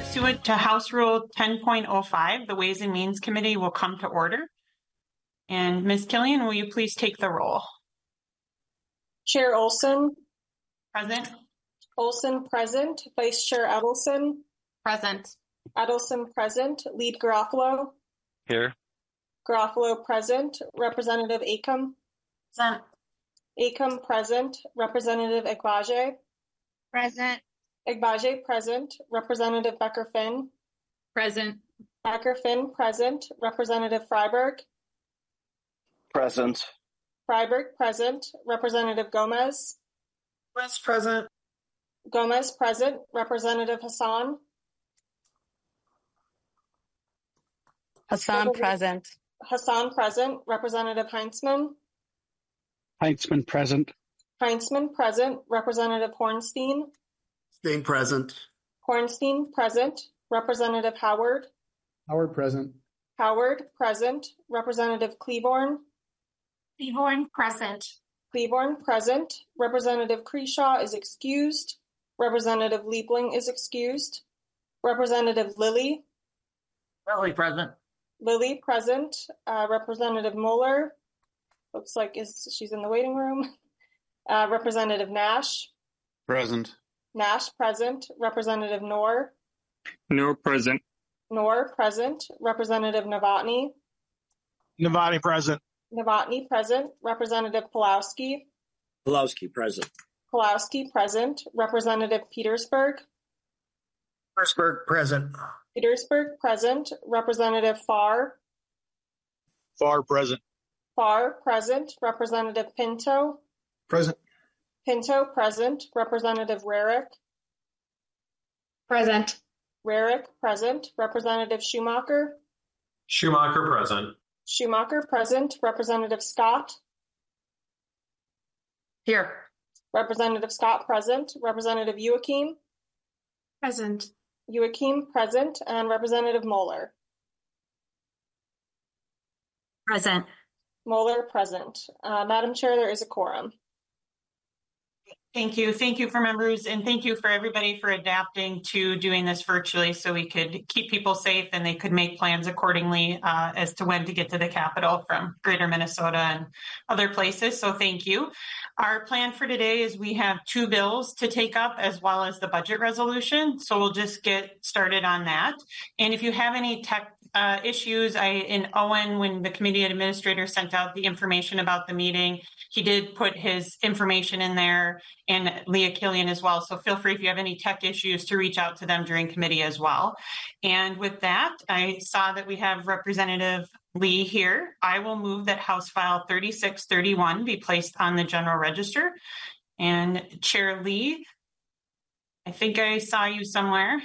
Pursuant to House Rule 10.05, the Ways and Means Committee will come to order. And Ms. Killian, will you please take the roll? Chair Olson. Present. Olson present. Vice Chair Edelson. Present. Edelson present. Lead Garofalo. Here. Garofalo present. Representative Acom. Present. Acom present. Representative Agbaje. Present. Agbaje present. Representative Becker-Finn. Present. Becker-Finn present. Representative Freiberg. Present. Freiberg present. Representative Gomez. Gomez present. Gomez present. Representative Hassan. Hassan present. Hassan present. Representative Heinzman. Heinzman present. Heinzman present. Representative Hornstein. Stein present. Hornstein present. Representative Howard. Howard present. Howard present. Representative Cleaborn. Cleaborn present. Cleaborn present. Representative Creshaw is excused. Representative Liebling is excused. Representative Lilly. Lilly present. Lilly present. Representative Moeller. Looks like she's in the waiting room. Representative Nash. Present. Nash present. Representative Noor. Noor present. Noor present. Representative Novotny. Novotny present. Novotny present. Representative Pulowski. Pulowski present. Pulowski present. Representative Petersburg. Petersburg present. Petersburg present. Representative Farr. Farr present. Farr present. Representative Pinto. Present. Pinto present. Representative Rarick. Present. Rarick present. Representative Schumacher. Schumacher present. Schumacher present. Representative Scott. Here. Representative Scott present. Representative Joachim. Present. Joachim present. And Representative Moeller. Present. Moeller present. Madam Chair, there is a quorum. Thank you. Thank you for members, and thank you for everybody for adapting to doing this virtually so we could keep people safe and they could make plans accordingly as to when to get to the Capitol from Greater Minnesota and other places. So thank you. Our plan for today is we have 2 bills to take up as well as the budget resolution. So we'll just get started on that. And if you have any tech issues, in Owen, when the committee administrator sent out the information about the meeting, he did put his information in there, and Leah Killian as well. So feel free if you have any tech issues to reach out to them during committee as well. And with that, I saw that we have Representative Lee here. I will move that House File 3631 be placed on the General Register. And Chair Lee, I think I saw you somewhere.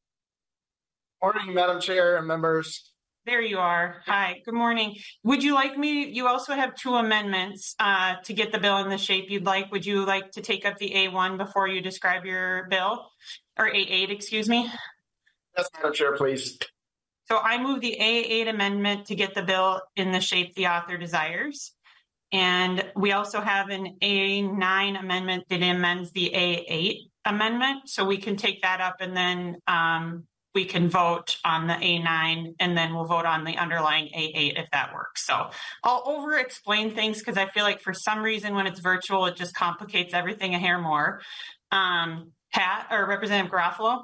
Morning, Madam Chair and members. There you are. Hi, good morning. Would you like me, you also have 2 amendments to get the bill in the shape you'd like. Would you like to take up the A1 before you describe your bill? Or A8, excuse me? Yes, Madam Chair, please. So I move the A8 amendment to get the bill in the shape the author desires. And we also have an A9 amendment that amends the A8 amendment. So we can take that up and then we can vote on the A9 and then we'll vote on the underlying A8 if that works. So I'll over explain things because I feel like for some reason when it's virtual, it just complicates everything a hair more. Pat or Representative Garofalo.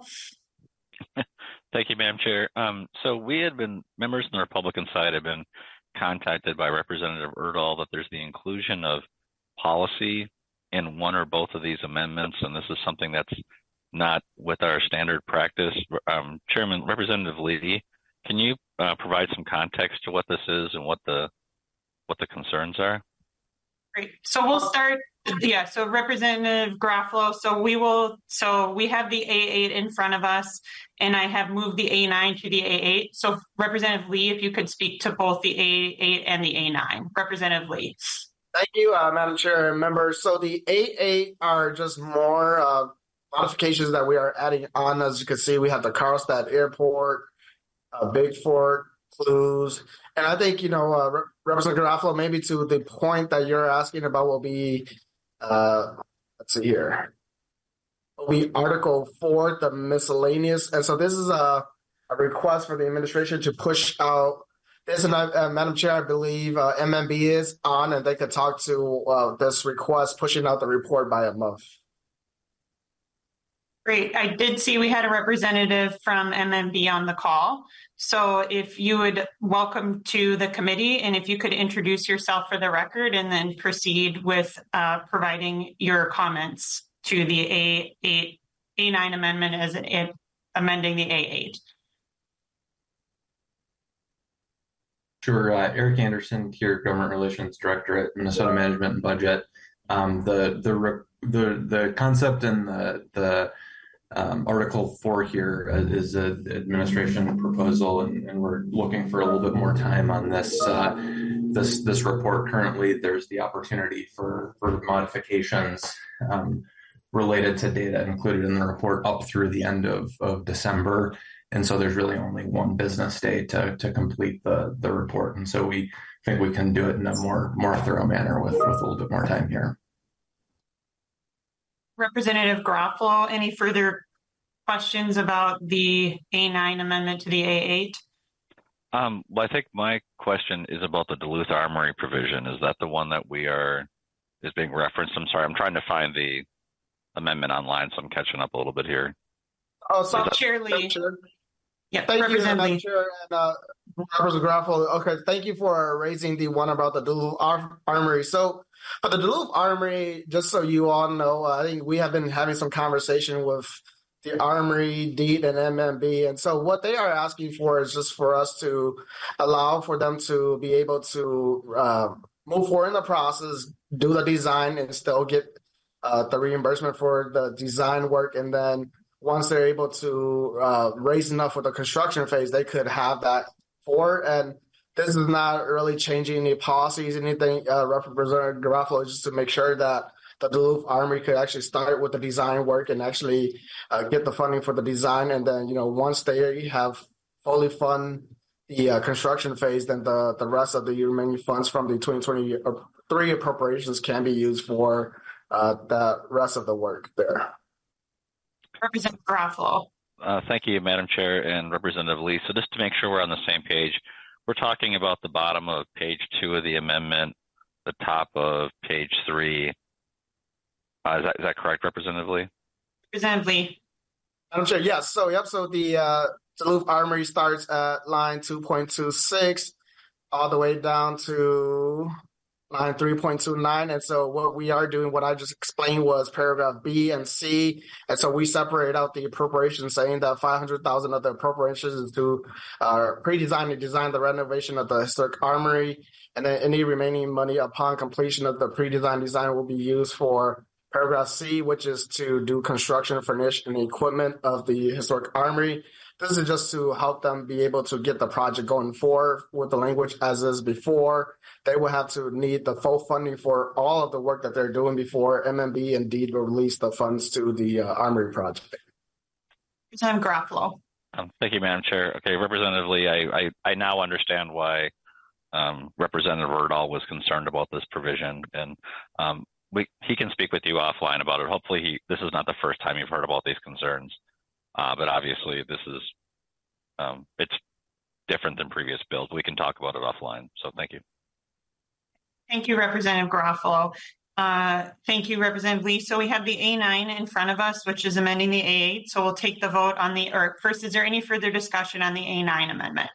Thank you, Madam Chair. So we had been, members on the Republican side have been contacted by Representative Erdahl that there's the inclusion of policy in one or both of these amendments, and this is something that's not with our standard practice. Chairman, Representative Lee, can you provide some context to what this is and what the concerns are? Great. So we'll start. Yeah. So Representative Garofalo. So we have the A8 in front of us, and I have moved the A9 to the A8. So Representative Lee, if you could speak to both the A8 and the A9. Representative Lee. Thank you, Madam Chair and members. So the A8 are just more modifications that we are adding on. As you can see, we have the Carlstadt Airport, Bigford, Clues, and I think, Representative Garofalo, maybe to the point that you're asking about will be, let's see here. will be Article 4, the miscellaneous. And so this is a request for the administration to push out this. And Madam Chair, I believe MMB is on, and they could talk to this request pushing out the report by a month. Great. I did see we had a representative from MMB on the call. So if you would welcome to the committee, and if you could introduce yourself for the record and then proceed with providing your comments to the A9 amendment as amending the A8. Sure. Eric Anderson, here, Government Relations Director at Minnesota Management and Budget. The concept and the Article 4 here is an administration proposal, and we're looking for a little bit more time on this this report. Currently, there's the opportunity for modifications related to data included in the report up through the end of December. And so there's really only one business day to complete the report. And so we think we can do it in a more thorough manner with a little bit more time here. Representative Garofalo, any further questions about the A9 amendment to the A8? Well, I think my question is about the Duluth Armory provision. Is that the one that is being referenced? I'm sorry, I'm trying to find the amendment online, so I'm catching up a little bit here. Oh, sorry, Chair Lee. Yeah, thank you, Madam Chair, and Representative Garofalo. Okay, thank you for raising the one about the Duluth Armory. So, for the Duluth Armory, just so you all know, I think we have been having some conversation with the Armory, DEED, and MMB. And so what they are asking for is just for us to allow for them to be able to move forward in the process, do the design, and still get the reimbursement for the design work. And then once they're able to raise enough for the construction phase, they could have that forward. And this is not really changing any policies, anything, Representative Garofalo, just to make sure that the Duluth Armory could actually start with the design work and actually get the funding for the design. And then, once they have fully fund the construction phase, then the rest of the remaining funds from the 2023 appropriations can be used for the rest of the work there. Representative Garofalo. Thank you, Madam Chair and Representative Lee. So just to make sure we're on the same page, we're talking about the bottom of page 2 of the amendment, the top of page 3. Is that correct, Representative Lee? Representative Lee. Madam Chair, yes. So the Duluth Armory starts at line 2.26 all the way down to line 3.29. And so what we are doing, what I just explained, was paragraph B and C. And so we separate out the appropriation, saying that $500,000 of the appropriations is to pre-design and design the renovation of the historic armory. And then any remaining money upon completion of the pre-design design will be used for paragraph C, which is to do construction, furnish, and equipment of the historic armory. This is just to help them be able to get the project going forward with the language as is before. They will have to need the full funding for all of the work that they're doing before MMB and DEED will release the funds to the Armory project. Representative Garofalo. Thank you, Madam Chair. Okay, Representative Lee, I now understand why Representative Erdahl was concerned about this provision, and he can speak with you offline about it. Hopefully, this is not the first time you've heard about these concerns, but obviously this is it's different than previous bills. We can talk about it offline. So thank you. Thank you, Representative Garofalo. Thank you, Representative Lee. So we have the A9 in front of us, which is amending the A8. So we'll take the vote on first, is there any further discussion on the A9 amendment?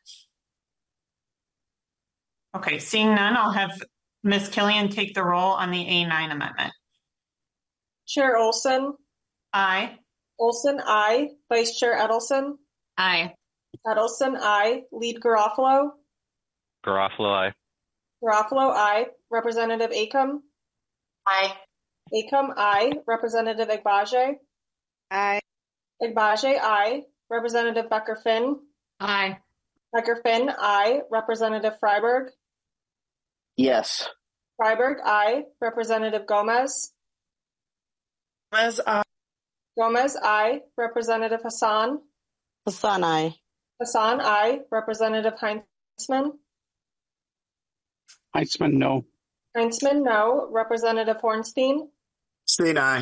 Okay, seeing none, I'll have Ms. Killian take the roll on the A9 amendment. Chair Olson. Aye. Olson, aye. Vice Chair Edelson. Aye. Edelson, aye. Lead Garofalo. Garofalo, aye. Garofalo, aye. Representative Acom. Aye. Acom, aye. Representative Agbaje. Aye. Agbaje, aye. Representative Becker-Finn. Aye. Becker-Finn, aye. Representative Freiberg. Yes. Freiberg, aye. Representative Gomez. Gomez, aye. Gomez, aye. Representative Hassan. Hassan, aye. Hassan, aye. Representative Heinzman. Heitzman, no. Heinzman, no. Representative Hornstein. Stein, aye.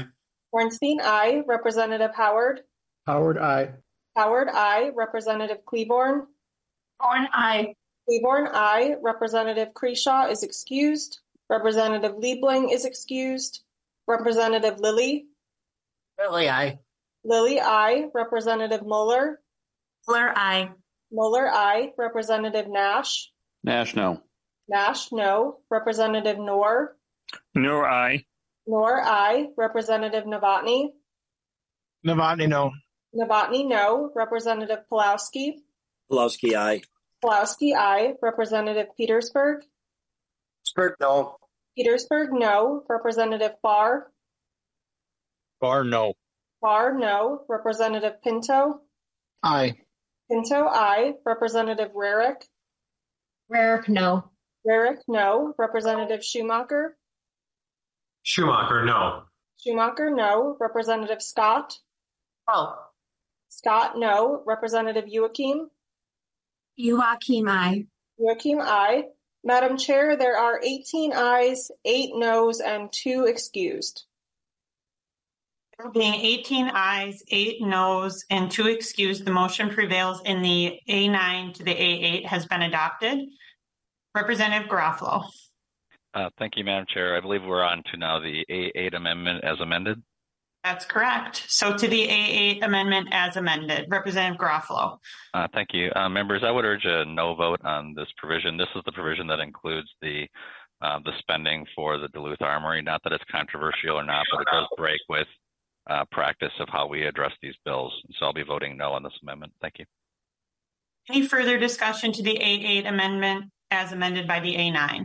Hornstein, aye. Representative Howard. Howard, aye. Howard, aye. Representative Cleaborn. Horn, aye. Cleaborn, aye. Representative Kreshaw is excused. Representative Liebling is excused. Representative Lilly. Lily, aye. Lilly, aye. Representative Mueller. Mueller, aye. Mueller, aye. Representative Nash. Nash, no. Nash, no. Representative Noor. Noor, aye. Noor, aye. Representative Novotny. Novotny, no. Novotny, no. Representative Pulowski. Pulowski, aye. Pulowski, aye. Representative Petersburg. Spurt, no. Petersburg, no. Representative Farr. Barr, no. Farr, no. Representative Pinto. Aye. Pinto, aye. Representative Rarick. Rarick, no. Rarick, no. Representative Schumacher. Schumacher, no. Schumacher, no. Representative Scott. Oh. Scott, no. Representative Joachim. Joachim, aye. Joachim, aye. Madam Chair, there are 18 ayes, 8 noes, and 2 excused. There being 18 ayes, 8 noes, and 2 excused, the motion prevails in the A9 to the A8 has been adopted. Representative Garofalo. Thank you, Madam Chair. I believe we're on to now the A8 amendment as amended. That's correct. So to the A8 amendment as amended, Representative Garofalo. Thank you. Members, I would urge a no vote on this provision. This is the provision that includes the spending for the Duluth Armory. Not that it's controversial or not, but it does break with practice of how we address these bills. So I'll be voting no on this amendment. Thank you. Any further discussion to the A8 amendment as amended by the A9?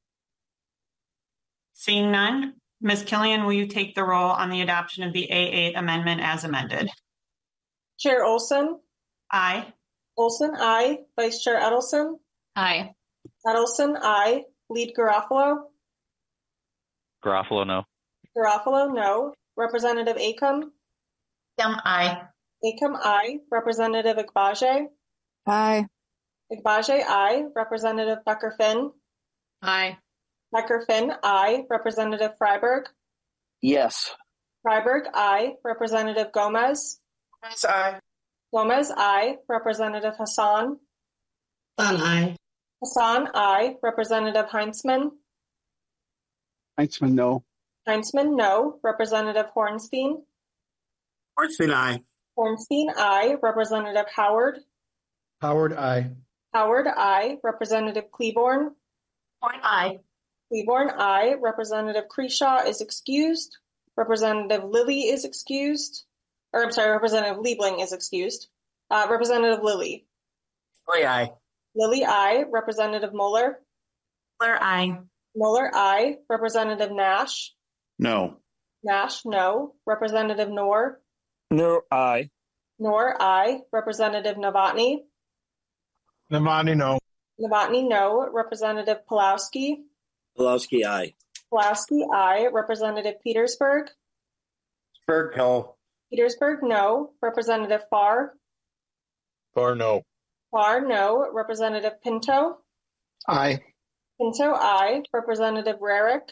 Seeing none, Ms. Killian, will you take the roll on the adoption of the A8 amendment as amended? Chair Olson. Aye. Olson, aye. Vice Chair Edelson. Aye. Edelson, aye. Lead Garofalo. Garofalo, no. Garofalo, no. Representative Acom. Aye. Acom, aye. Representative Agbaje. Aye. Agbaje, aye. Representative Becker-Finn. Aye. Becker-Finn, aye. Representative Freiberg. Yes. Freiberg, aye. Representative Gomez. Gomez, aye. Gomez, aye. Representative Hassan. Hassan, aye. Hassan, aye. Representative Heinzman. Heinzman, no. Heinzman, no. Representative Hornstein. Hornstein, aye. Hornstein, aye. Representative Howard. Howard, aye. Howard, aye. Representative Cleaborn. Horn, aye. Cleaborn, aye. Representative Kreshaw is excused. Representative Lilly is excused. Representative Liebling is excused. Representative Lilly. Lily, aye. Lilly, aye. Representative Mueller. Mueller, aye. Mueller, aye. Representative Nash. No. Nash, no. Representative Noor. Noor, aye. Noor, aye. Representative Novotny. Novotny, no. Novotny, no. Representative Pulowski. Pulowski, aye. Pulowski, aye. Representative Petersburg. Spurt, no. Petersburg, no. Representative Farr. Barr, no. Farr, no. Representative Pinto. Aye. Pinto, aye. Representative Rarick.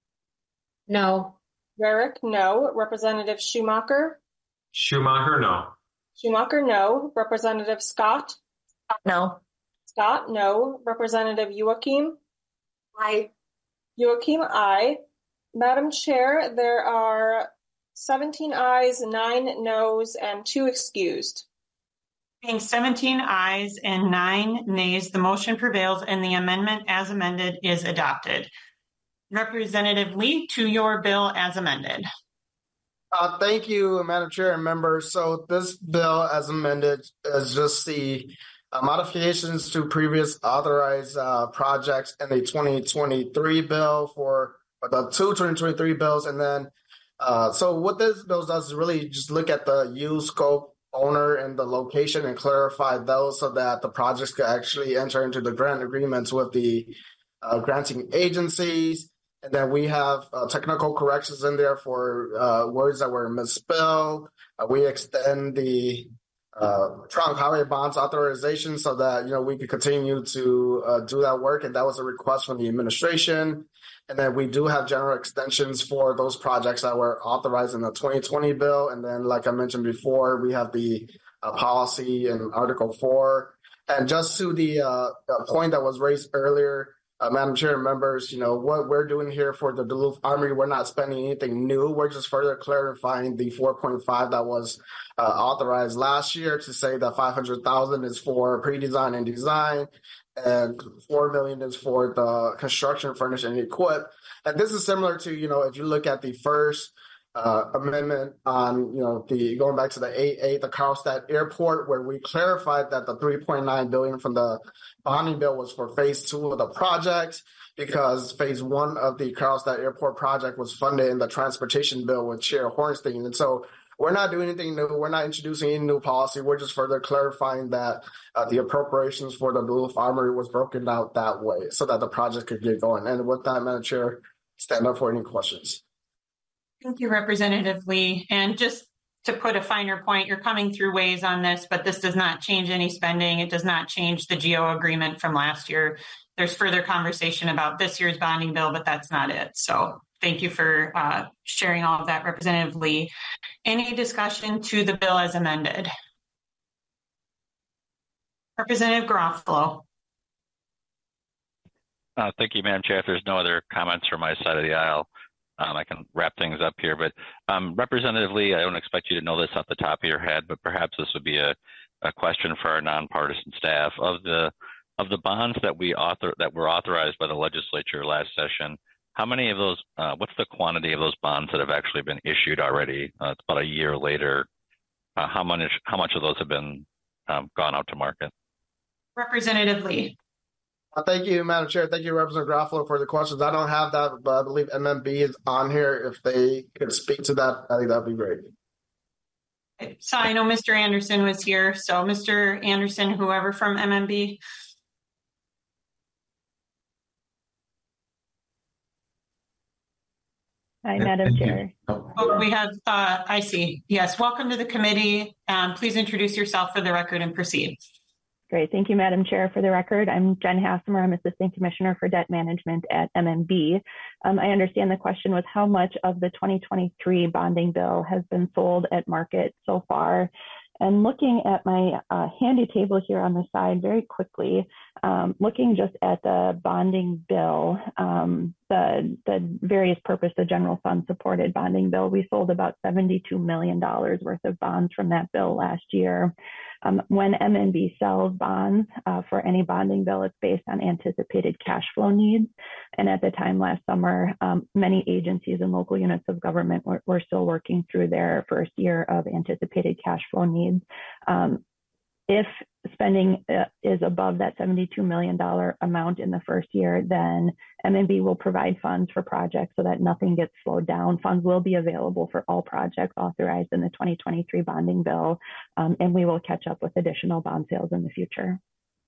No. Rarick, no. Representative Schumacher. Schumacher, no. Schumacher, no. Representative Scott. No. Scott, no. Representative Joachim. Aye. Joachim, aye. Madam Chair, there are 17 ayes, 9 noes, and 2 excused. Being 17 ayes and 9 nays, the motion prevails and the amendment as amended is adopted. Representative Lee, to your bill as amended. Thank you, Madam Chair and members. So this bill as amended is just the modifications to previous authorized projects in the 2023 bill for the 2023 bills. And then, so what this bill does is really just look at the use, scope, owner, and the location and clarify those so that the projects could actually enter into the grant agreements with the granting agencies. And then we have technical corrections in there for words that were misspelled. We extend the trunk highway bonds authorization so that we could continue to do that work, and that was a request from the administration. And then we do have general extensions for those projects that were authorized in the 2020 bill. And then, like I mentioned before, we have the policy in Article 4. And just to the point that was raised earlier, Madam Chair and members, what we're doing here for the Duluth Armory, we're not spending anything new. We're just further clarifying the 4.5 that was authorized last year to say that 500,000 is for pre-design and design, and 4 million is for the construction, furnish, and equip. And this is similar to, if you look at the first amendment on, the going back to the 8.8, the Carlstadt Airport, where we clarified that the 3.9 billion from the bonding bill was for phase 2 of the project, because phase 1 of the Carlstadt Airport project was funded in the transportation bill with Chair Hornstein. And so we're not doing anything new. We're not introducing any new policy. We're just further clarifying that the appropriations for the Duluth Armory was broken out that way so that the project could get going. And with that, Madam Chair, stand up for any questions. Thank you, Representative Lee. And just to put a finer point, you're coming through ways on this, but this does not change any spending. It does not change the GO agreement from last year. There's further conversation about this year's bonding bill, but that's not it. So thank you for sharing all of that, Representative Lee. Any discussion to the bill as amended? Representative Garofalo. Thank you, Madam Chair. If there's no other comments from my side of the aisle, I can wrap things up here. But Representative Lee, I don't expect you to know this off the top of your head, but perhaps this would be a question for our nonpartisan staff. Of the bonds that were authorized by the legislature last session, how many of those? What's the quantity of those bonds that have actually been issued already? It's about a year later. How much of those have been gone out to market? Representative Lee. Thank you, Madam Chair. Thank you, Representative Garofalo, for the questions. I don't have that, but I believe MMB is on here. If they could speak to that, I think that'd be great. So I know Mr. Anderson was here. So Mr. Anderson, whoever from MMB. Hi, Madam Chair. Oh, we have, I see. Yes, welcome to the committee. Please introduce yourself for the record and proceed. Great. Thank you, Madam Chair. For the record, I'm Jen Hassemer. I'm Assistant Commissioner for Debt Management at MMB. I understand the question was how much of the 2023 bonding bill has been sold at market so far. And looking at my handy table here on the side very quickly, looking just at the bonding bill, the various purpose, the general fund supported bonding bill, we sold about $72 million worth of bonds from that bill last year. When MNB sells bonds for any bonding bill, it's based on anticipated cash flow needs. And at the time last summer, many agencies and local units of government were still working through their first year of anticipated cash flow needs. If spending is above that $72 million amount in the first year, then MNB will provide funds for projects so that nothing gets slowed down. Funds will be available for all projects authorized in the 2023 bonding bill, and we will catch up with additional bond sales in the future.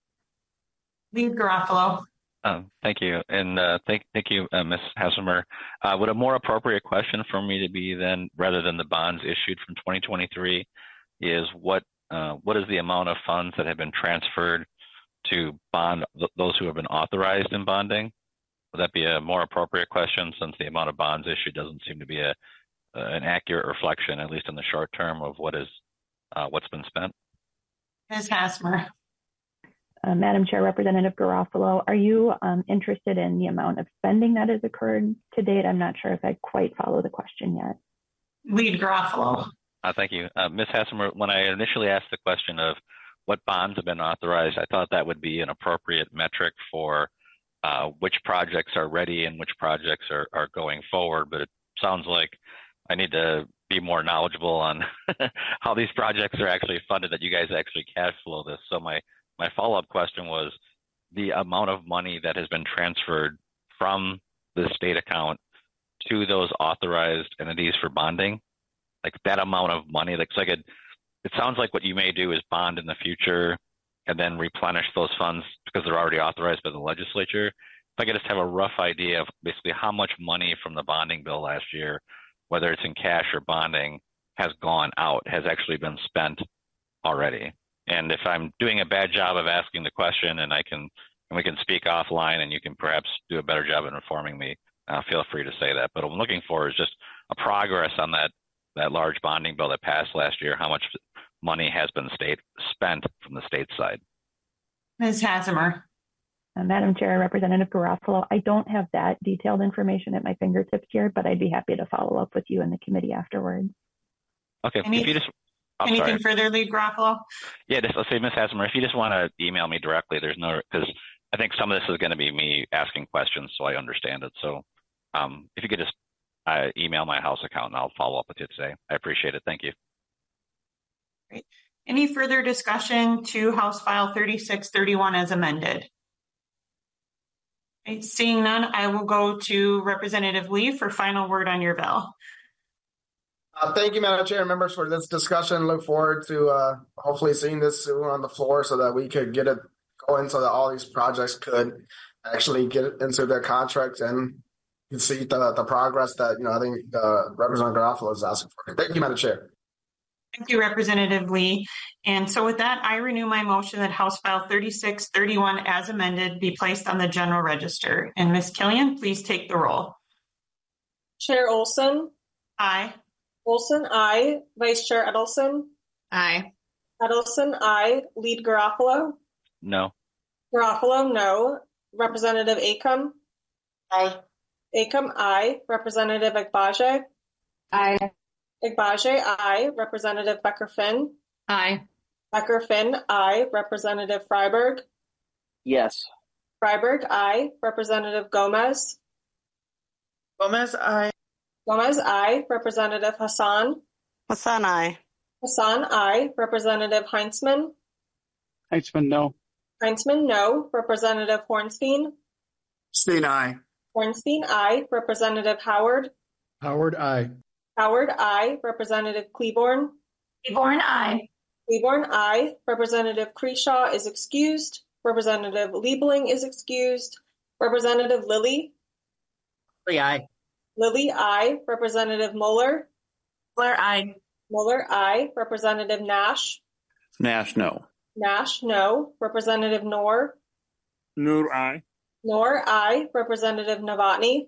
Lee Garofalo. Thank you. And thank you, Ms. Hassemer. Would a more appropriate question for me to be then, rather than the bonds issued from 2023, is what is the amount of funds that have been transferred to bond those who have been authorized in bonding? Would that be a more appropriate question, since the amount of bonds issued doesn't seem to be an accurate reflection, at least in the short term, of what's been spent? Ms. Hassemer. Madam Chair, Representative Garofalo, are you interested in the amount of spending that has occurred to date? I'm not sure if I quite follow the question yet. Lead Garofalo. Thank you. Ms. Hassemer, when I initially asked the question of what bonds have been authorized, I thought that would be an appropriate metric for which projects are ready and which projects are going forward. But it sounds like I need to be more knowledgeable on how these projects are actually funded, that you guys actually cash flow this. So my follow-up question was the amount of money that has been transferred from the state account to those authorized entities for bonding. Like that amount of money, it sounds like what you may do is bond in the future and then replenish those funds because they're already authorized by the legislature. If I could just have a rough idea of basically how much money from the bonding bill last year, whether it's in cash or bonding, has gone out, has actually been spent already. And if I'm doing a bad job of asking the question and we can speak offline and you can perhaps do a better job of informing me, feel free to say that. But what I'm looking for is just a progress on that large bonding bill that passed last year, how much money has been spent from the state side. Ms. Hassemer. Madam Chair, Representative Garofalo, I don't have that detailed information at my fingertips here, but I'd be happy to follow up with you in the committee afterwards. Okay. Anything further, Lead Garofalo? Yeah, let's say, Ms. Hassemer, if you just want to email me directly, because I think some of this is going to be me asking questions so I understand it. So if you could just email my House account and I'll follow up with you today. I appreciate it. Thank you. Great. Any further discussion to House File 3631 as amended? Okay, seeing none, I will go to Representative Lee for final word on your bill. Thank you, Madam Chair and members, for this discussion. Look forward to hopefully seeing this soon on the floor so that we could get it going so that all these projects could actually get into their contracts and you can see the progress that, I think Representative Garofalo is asking for. Thank you, Madam Chair. Thank you, Representative Lee. And so with that, I renew my motion that House File 3631 as amended be placed on the general register. And Ms. Killian, please take the roll. Chair Olson? Aye. Olson, aye. Vice Chair Edelson? Aye. Edelson, aye. Lead Garofalo? No. Garofalo, no. Representative Acom? Aye. Acom, aye. Representative Agbaje? Aye. Agbaje, aye. Representative Becker-Finn? Aye. Becker-Finn, aye. Representative Freiberg? Yes. Freiberg, aye. Representative Gomez? Gomez, aye. Gomez, aye. Representative Hassan? Hassan, aye. Hassan, aye. Representative Heinzman? Heinzman, no. Heinzman, no. Representative Hornstein? Hornstein, aye. Hornstein, aye. Representative Howard? Howard, aye. Howard, aye. Representative Cleburne? Cleburne, aye. Cleburne, aye. Representative Creshaw is excused. Representative Liebling is excused. Representative Lilly? Lilly, aye. Lilly, aye. Representative Mueller? Mueller, aye. Mueller, aye. Representative Nash? Nash, no. Nash, no. Representative Noor? Noor, aye. Noor, aye. Representative Novotny?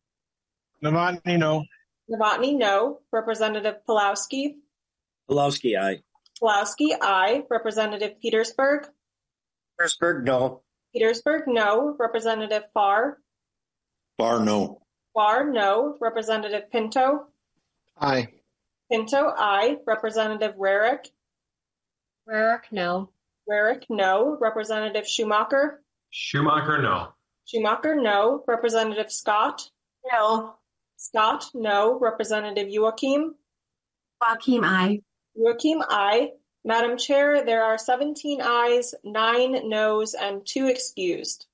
Novotny, no. Novotny, no. Representative Pulowski? Pulowski, aye. Pulowski, aye. Representative Petersburg? Petersburg, no. Petersburg, no. Representative Farr? Barr, no. Farr, no. Representative Pinto? Aye. Pinto, aye. Representative Rarick? Rarick, no. Rarick, no. Representative Schumacher? Schumacher, no. Schumacher, no. Representative Scott? No. Scott, no. Representative Joachim? Joachim, aye. Joachim, aye. Madam Chair, there are 17 ayes, 9 noes, and 2 excused.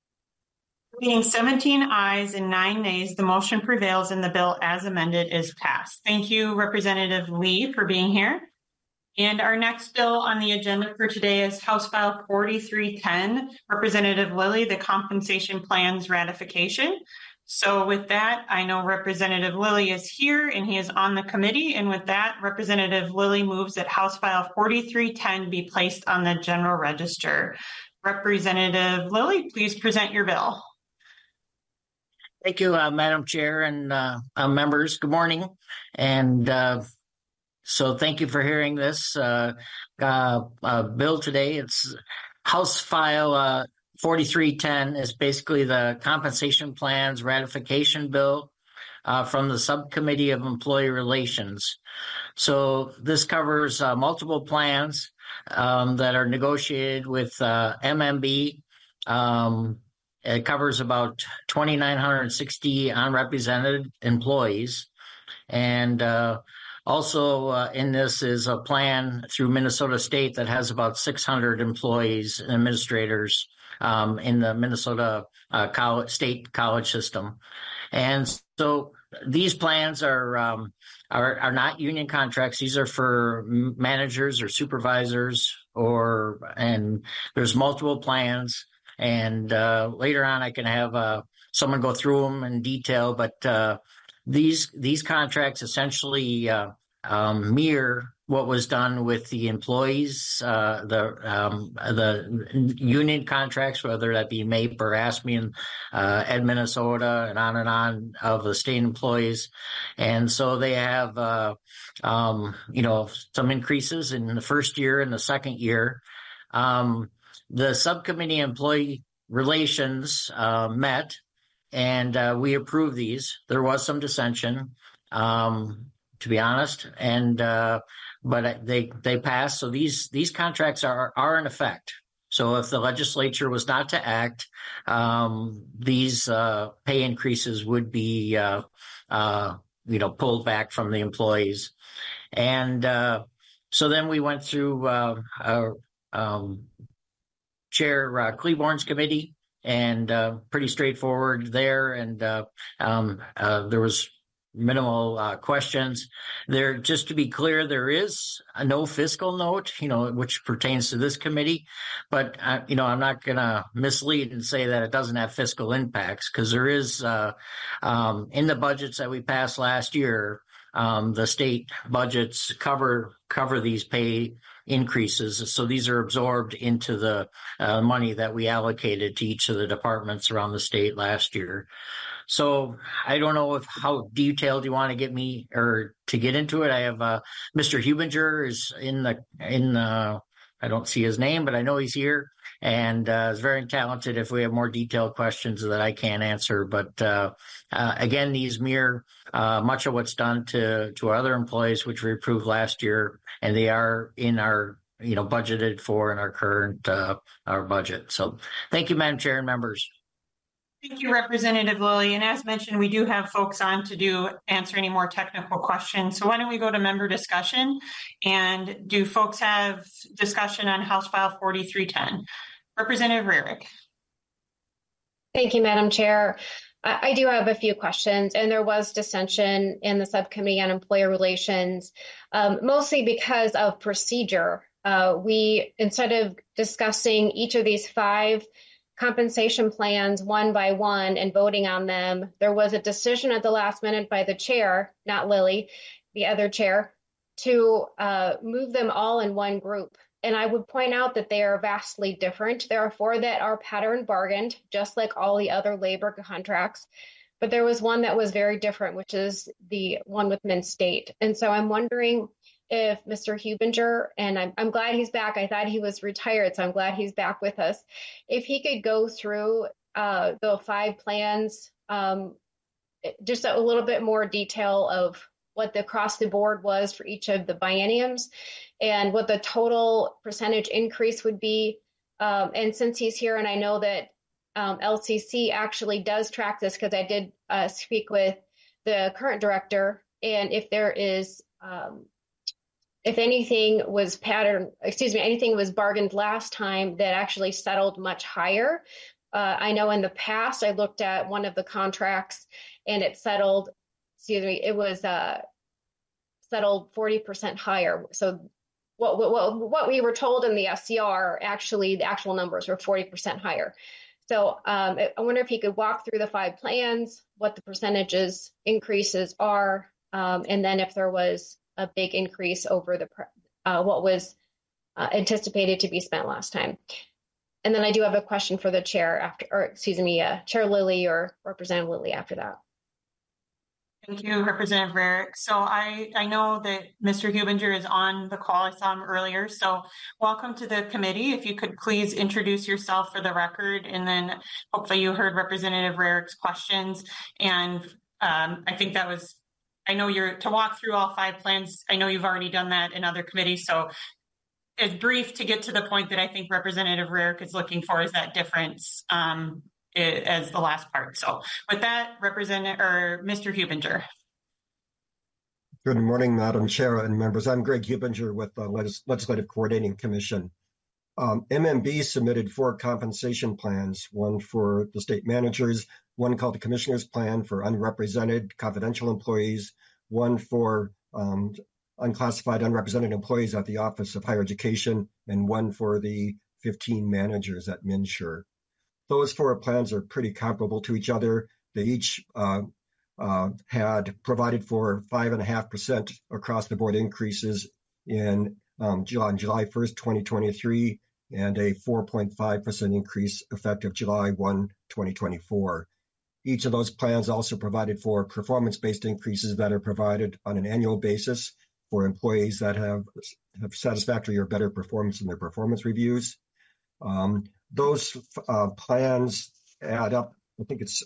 Being 17 ayes and 9 nays, the motion prevails and the bill as amended is passed. Thank you, Representative Lee, for being here. And our next bill on the agenda for today is House File 4310, Representative Lilly, the compensation plans ratification. So with that, I know Representative Lilly is here and he is on the committee. And with that, Representative Lilly moves that House File 4310 be placed on the general register. Representative Lilly, please present your bill. Thank you, Madam Chair and members. Good morning. And so thank you for hearing this bill today. It's House File 4310 is basically the compensation plans ratification bill from the Subcommittee of Employee Relations. So this covers multiple plans that are negotiated with MMB. It covers about 2,960 unrepresented employees. And also in this is a plan through Minnesota State that has about 600 employees and administrators in the Minnesota state college system. And so these plans are not union contracts. These are for managers or supervisors and there's multiple plans. And later on, I can have someone go through them in detail. But these contracts essentially mirror what was done with the employees, the union contracts, whether that be MAPE or ASME, Ed Minnesota, and on of the state employees. And so they have, some increases in the first year and the second year. The subcommittee employee relations met, and we approved these. There was some dissension, to be honest, and but they passed. So these contracts are in effect. So if the legislature was not to act, these pay increases would be pulled back from the employees. And so then we went through Chair Cleburne's committee, and pretty straightforward there. And there was minimal questions there. Just to be clear, there is no fiscal note, which pertains to this committee. But I'm not going to mislead and say that it doesn't have fiscal impacts, because there is in the budgets that we passed last year. The state budgets cover these pay increases. So these are absorbed into the money that we allocated to each of the departments around the state last year. So I don't know how detailed you want to get me or to get into it. I have Mr. Hubinger is in I don't see his name, but I know he's here, and is very talented if we have more detailed questions that I can't answer. But again, these mirror much of what's done to our other employees, which we approved last year, and they are in our budgeted for in our current our budget. So thank you, Madam Chair and members. Thank you, Representative Lilly. And as mentioned, we do have folks on to answer any more technical questions. So why don't we go to member discussion? And do folks have discussion on House File 4310? Representative Rarick. Thank you, Madam Chair. I do have a few questions, and there was dissension in the Subcommittee on Employer Relations, mostly because of procedure. We, instead of discussing each of these 5 compensation plans one by one and voting on them, there was a decision at the last minute by the chair, not Lily, the other chair, to move them all in one group. And I would point out that they are vastly different. There are 4 that are pattern bargained, just like all the other labor contracts. But there was one that was very different, which is the one with Mint State. And so I'm wondering if Mr. Hubinger, and I'm glad he's back. I thought he was retired, so I'm glad he's back with us. If he could go through the 5 plans, just a little bit more detail of what the across the board was for each of the bienniums and what the total percentage increase would be. And since he's here, and I know that LCC actually does track this, because I did speak with the current director, and if there is if anything was anything was bargained last time that actually settled much higher. I know in the past I looked at one of the contracts and it settled, it was settled 40% higher. So what we were told in the SCR, actually the actual numbers were 40% higher. So I wonder if you could walk through the 5 plans, what the percentages increases are, and then if there was a big increase over the what was anticipated to be spent last time. And then I do have a question for the chair Chair Lilly or Representative Lilly after that. Thank you, Representative Rarick. So I know that Mr. Hubinger is on the call. I saw him earlier. So welcome to the committee. If you could please introduce yourself for the record, and then hopefully you heard Representative Rarick's questions. And I think that was, I know you're to walk through all 5 plans. I know you've already done that in other committees. So it's brief to get to the point that I think Representative Rarick is looking for, is that difference as the last part. So with that, Mr. Hubinger. Good morning, Madam Chair and members. I'm Greg Hubinger with the Legislative Coordinating Commission. MMB submitted 4 compensation plans, one for the state managers, one called the Commissioner's Plan for unrepresented confidential employees, one for unclassified unrepresented employees at the Office of Higher Education, and one for the 15 managers at MNsure. Those 4 plans are pretty comparable to each other. They each had provided for 5.5% across the board increases on July 1st, 2023, and a 4.5% increase effective July 1, 2024. Each of those plans also provided for performance-based increases that are provided on an annual basis for employees that have satisfactory or better performance in their performance reviews. Those plans add up. I think it's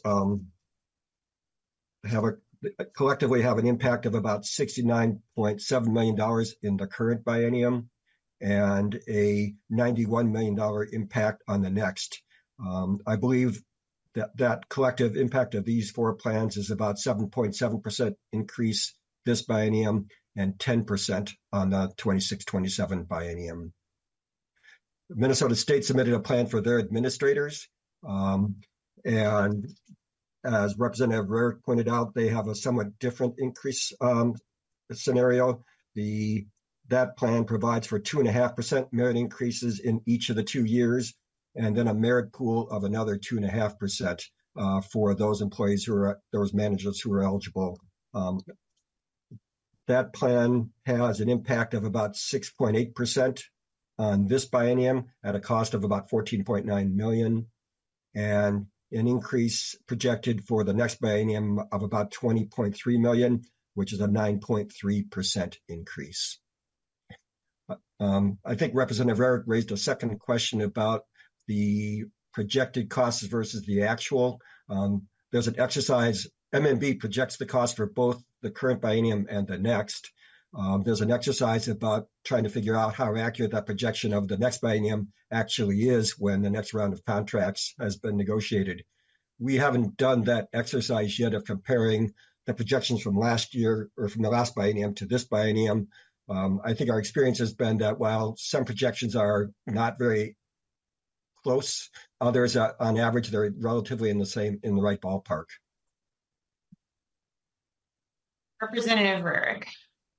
collectively have an impact of about $69.7 million in the current biennium and a $91 million impact on the next. I believe that collective impact of these four plans is about 7.7% increase this biennium and 10% on the 26-27 biennium. Minnesota State submitted a plan for their administrators. And as Representative Rarick pointed out, they have a somewhat different increase scenario. That plan provides for 2.5% merit increases in each of the 2 years, and then a merit pool of another 2.5% for those employees those managers who are eligible. That plan has an impact of about 6.8% on this biennium at a cost of about $14.9 million, and an increase projected for the next biennium of about $20.3 million, which is a 9.3% increase. I think Representative Rarick raised a second question about the projected costs versus the actual. There's an exercise. MMB projects the cost for both the current biennium and the next. There's an exercise about trying to figure out how accurate that projection of the next biennium actually is when the next round of contracts has been negotiated. We haven't done that exercise yet of comparing the projections from last year or from the last biennium to this biennium. I think our experience has been that while some projections are not very close, others on average, they're relatively in the right ballpark. Representative Rarick.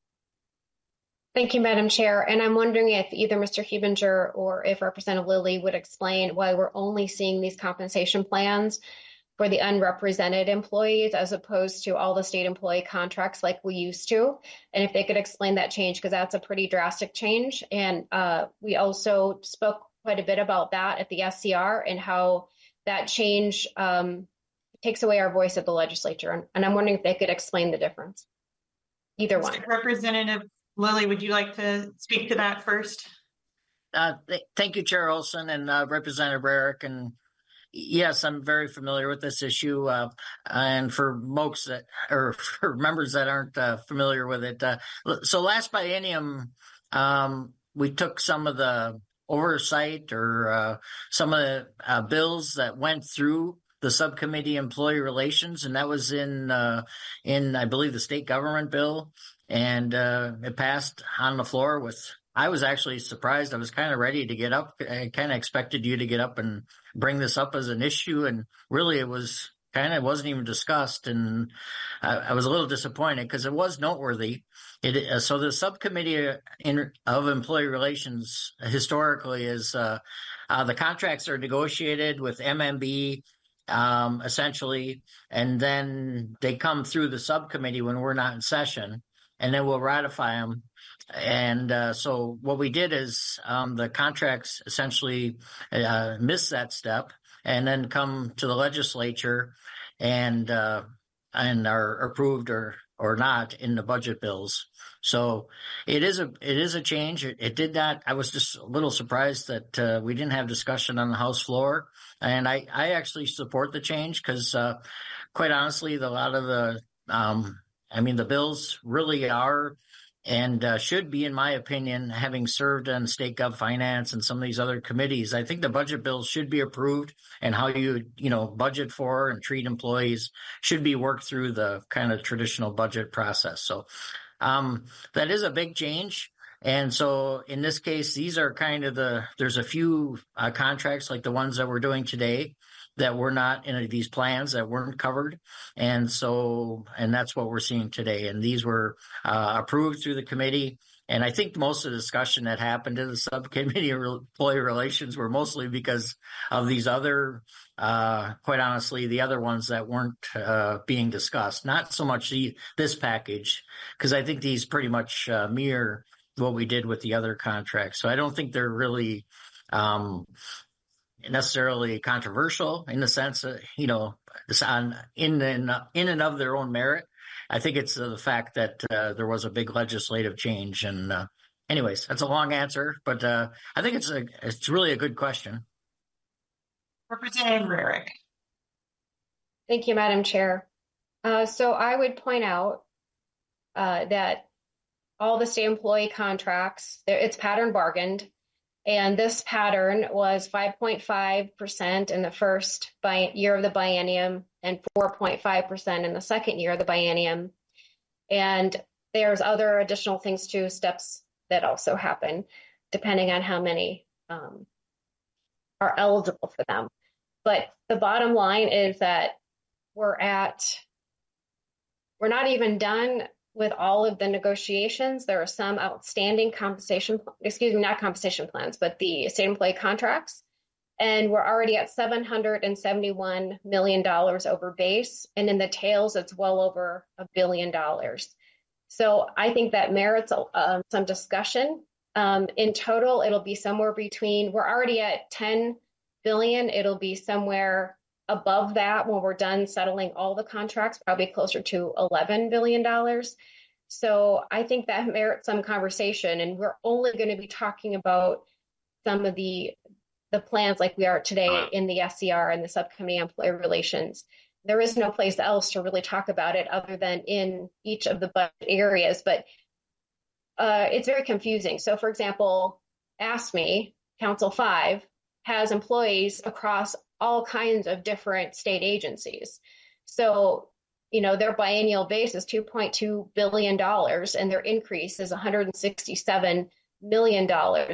Thank you, Madam Chair. And I'm wondering if either Mr. Hubinger or if Representative Lilly would explain why we're only seeing these compensation plans for the unrepresented employees as opposed to all the state employee contracts like we used to. And if they could explain that change, because that's a pretty drastic change. And we also spoke quite a bit about that at the SCR and how that change takes away our voice at the legislature. And I'm wondering if they could explain the difference. Either one. Representative Lilly, would you like to speak to that first? Thank you, Chair Olson and Representative Rarick. And yes, I'm very familiar with this issue. And for folks for members that aren't familiar with it, so last biennium, we took some of the oversight or some of the bills that went through the subcommittee employee relations, and that was in I believe the state government bill, and it passed on the floor with. I was actually surprised. I was kind of ready to get up. I kind of expected you to get up and bring this up as an issue, and really it was wasn't even discussed, and I was a little disappointed because it was noteworthy. So the subcommittee of employee relations historically is the contracts are negotiated with MMB. Essentially, and then they come through the subcommittee when we're not in session, and then we'll ratify them. And so what we did is the contracts essentially miss that step and then come to the legislature and are approved or not in the budget bills. So it is a change. It did not. I was just a little surprised that we didn't have discussion on the House floor. And I actually support the change because, quite honestly, a lot of the bills really are and should be, in my opinion, having served on state gov finance and some of these other committees. I think the budget bills should be approved, and how you budget for and treat employees should be worked through the kind of traditional budget process. So that is a big change. And so in this case, these are kind of there's a few contracts like the ones that we're doing today that were not in these plans that weren't covered. And that's what we're seeing today. And these were approved through the committee. And I think most of the discussion that happened in the subcommittee of employee relations were mostly because of these other, quite honestly, the other ones that weren't being discussed. Not so much this package, because I think these pretty much mirror what we did with the other contracts. So I don't think they're really necessarily controversial in the sense that, it's in and of their own merit. I think it's the fact that there was a big legislative change. And anyways, that's a long answer, but I think it's really a good question. Representative Rarick. Thank you, Madam Chair. So I would point out that all the state employee contracts, it's pattern bargained, and this pattern was 5.5% in the first year of the biennium and 4.5% in the second year of the biennium. And there's other additional things too, steps that also happen depending on how many are eligible for them. But the bottom line is that we're not even done with all of the negotiations. There are some outstanding not compensation plans, but the state employee contracts. And we're already at $771 million over base. And in the tails, it's well over $1 billion. So I think that merits some discussion. In total, it'll be somewhere between, we're already at $10 billion. It'll be somewhere above that when we're done settling all the contracts, probably closer to $11 billion. So I think that merits some conversation. And we're only going to be talking about some of the plans like we are today in the SCR and the Subcommittee on Employee Relations. There is no place else to really talk about it other than in each of the budget areas, but it's very confusing. So for example, AFSCME, Council 5, has employees across all kinds of different state agencies. So, their biennial base is $2.2 billion and their increase is $167 million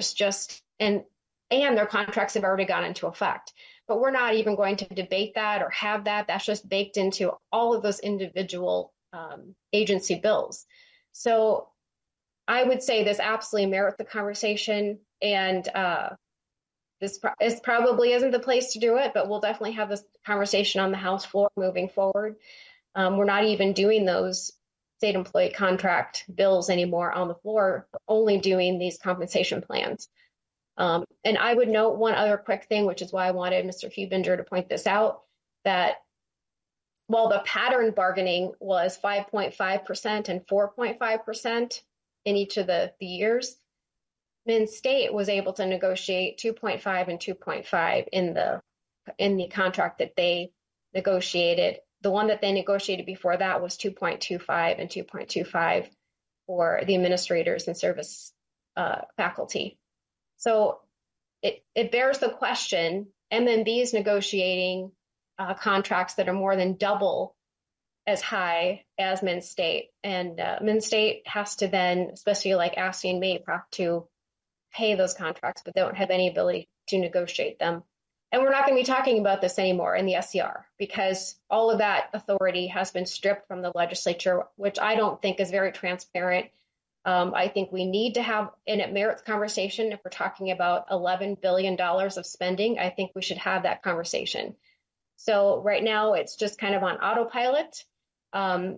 and their contracts have already gone into effect. But we're not even going to debate that or have that. That's just baked into all of those individual agency bills. So I would say this absolutely merits the conversation, and this probably isn't the place to do it, but we'll definitely have this conversation on the House floor moving forward. We're not even doing those state employee contract bills anymore on the floor, we're only doing these compensation plans. And I would note one other quick thing, which is why I wanted Mr. Hubinger to point this out, that while the pattern bargaining was 5.5% and 4.5% in each of the years, Min-State was able to negotiate 2.5 and 2.5 in the contract that they negotiated. The one that they negotiated before that was 2.25 and 2.25 for the administrators and service faculty. So it bears the question, MMB is negotiating contracts that are more than double as high as Min-State. And Min-State has to then, especially like AFSCME and MAPE, have to pay those contracts, but they don't have any ability to negotiate them. And we're not going to be talking about this anymore in the SCR because all of that authority has been stripped from the legislature, which I don't think is very transparent. I think we need to have, and it merits conversation. If we're talking about $11 billion of spending, I think we should have that conversation. So right now it's just kind of on autopilot, and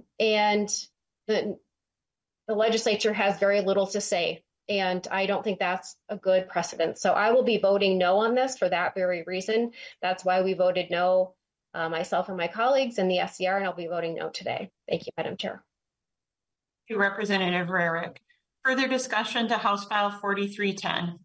the legislature has very little to say. And I don't think that's a good precedent. So I will be voting no on this for that very reason. That's why we voted no, myself and my colleagues in the SCR, and I'll be voting no today. Thank you, Madam Chair. Thank you, Representative Rarick. Further discussion to House File 4310.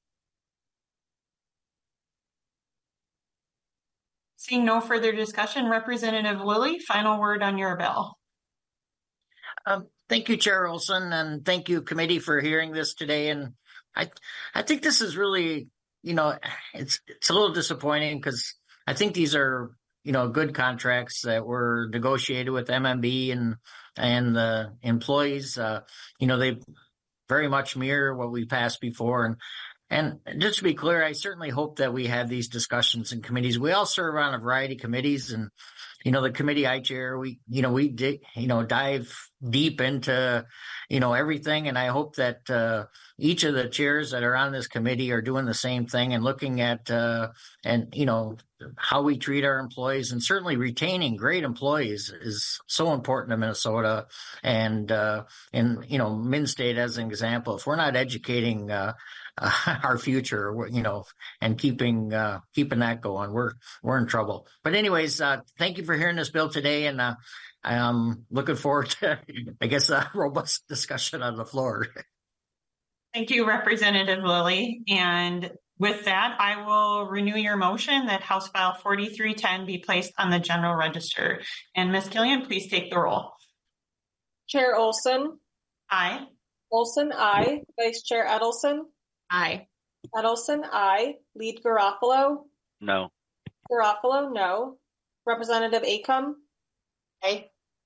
Seeing no further discussion, Representative Lilly, final word on your bill. Thank you, Chair Olson, and thank you, committee, for hearing this today. And I think this is really, it's a little disappointing because I think these are, good contracts that were negotiated with MMB and the employees. They very much mirror what we passed before. And just to be clear, I certainly hope that we have these discussions in committees. We all serve on a variety of committees, and the committee I chair, we dive deep into everything. And I hope that each of the chairs that are on this committee are doing the same thing and looking at how we treat our employees, and certainly retaining great employees is so important to Minnesota. And Min State as an example, if we're not educating our future, and keeping that going, we're in trouble. But anyways, thank you for hearing this bill today, and I'm looking forward to, I guess, a robust discussion on the floor. Thank you, Representative Lilly. And with that, I will renew your motion that House File 4310 be placed on the general register. And Ms. Killian, please take the roll. Chair Olson. Aye. Olson, aye. Vice Chair Edelson. Aye. Edelson, aye. Lead Garofalo. No. Garofalo, no. Representative Acom. Aye.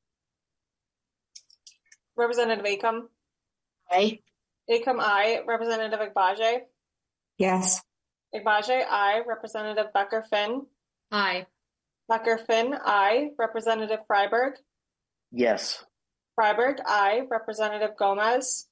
Representative Acom. Aye. Acom, aye. Representative Agbaje. Yes. Agbaje, aye. Representative Becker-Finn. Aye. Becker-Finn, aye. Representative Freiberg. Yes. Freiberg, aye. Representative Gomez.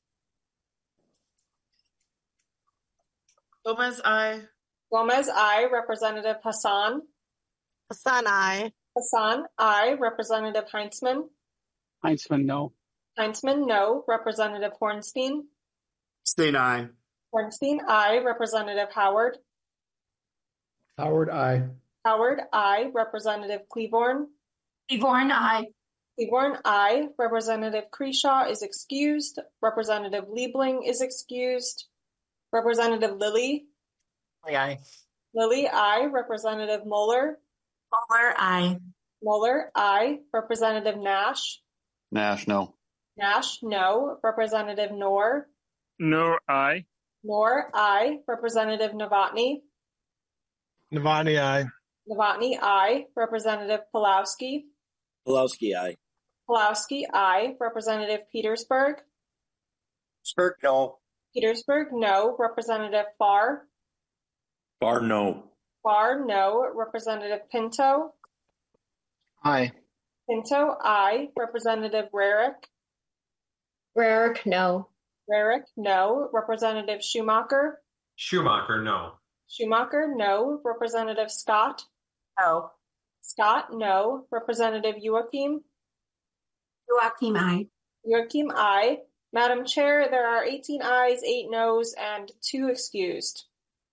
Gomez, aye. Gomez, aye. Representative Hassan. Hassan, aye. Hassan, aye. Representative Heinzman. Heinzman, no. Heinzman, no. Representative Hornstein. Steen, aye. Hornstein, aye. Representative Howard. Howard, aye. Howard, aye. Representative Cleaborn. Cleaborn, aye. Cleaborn, aye. Representative Creshaw is excused. Representative Liebling is excused. Representative Lilly. Aye. Lilly, aye. Representative Mueller. Mueller, aye. Mueller, aye. Representative Nash. Nash, no. Nash, no. Representative Noor. Noor, aye. Noor, aye. Representative Novotny. Novotny, aye. Novotny, aye. Representative Pulowski. Pulowski, aye. Pulowski, aye. Representative Petersburg. Spurt, no. Petersburg, no. Representative Farr. Farr, no. Farr, no. Representative Pinto. Aye. Pinto, aye. Representative Rarick. Rarick, no. Rarick, no. Representative Schumacher. Schumacher, no. Schumacher, no. Representative Scott. No. Scott, no. Representative Joachim. Joachim, aye. Joachim, aye. Madam Chair, there are 18 ayes, 8 noes, and 2 excused.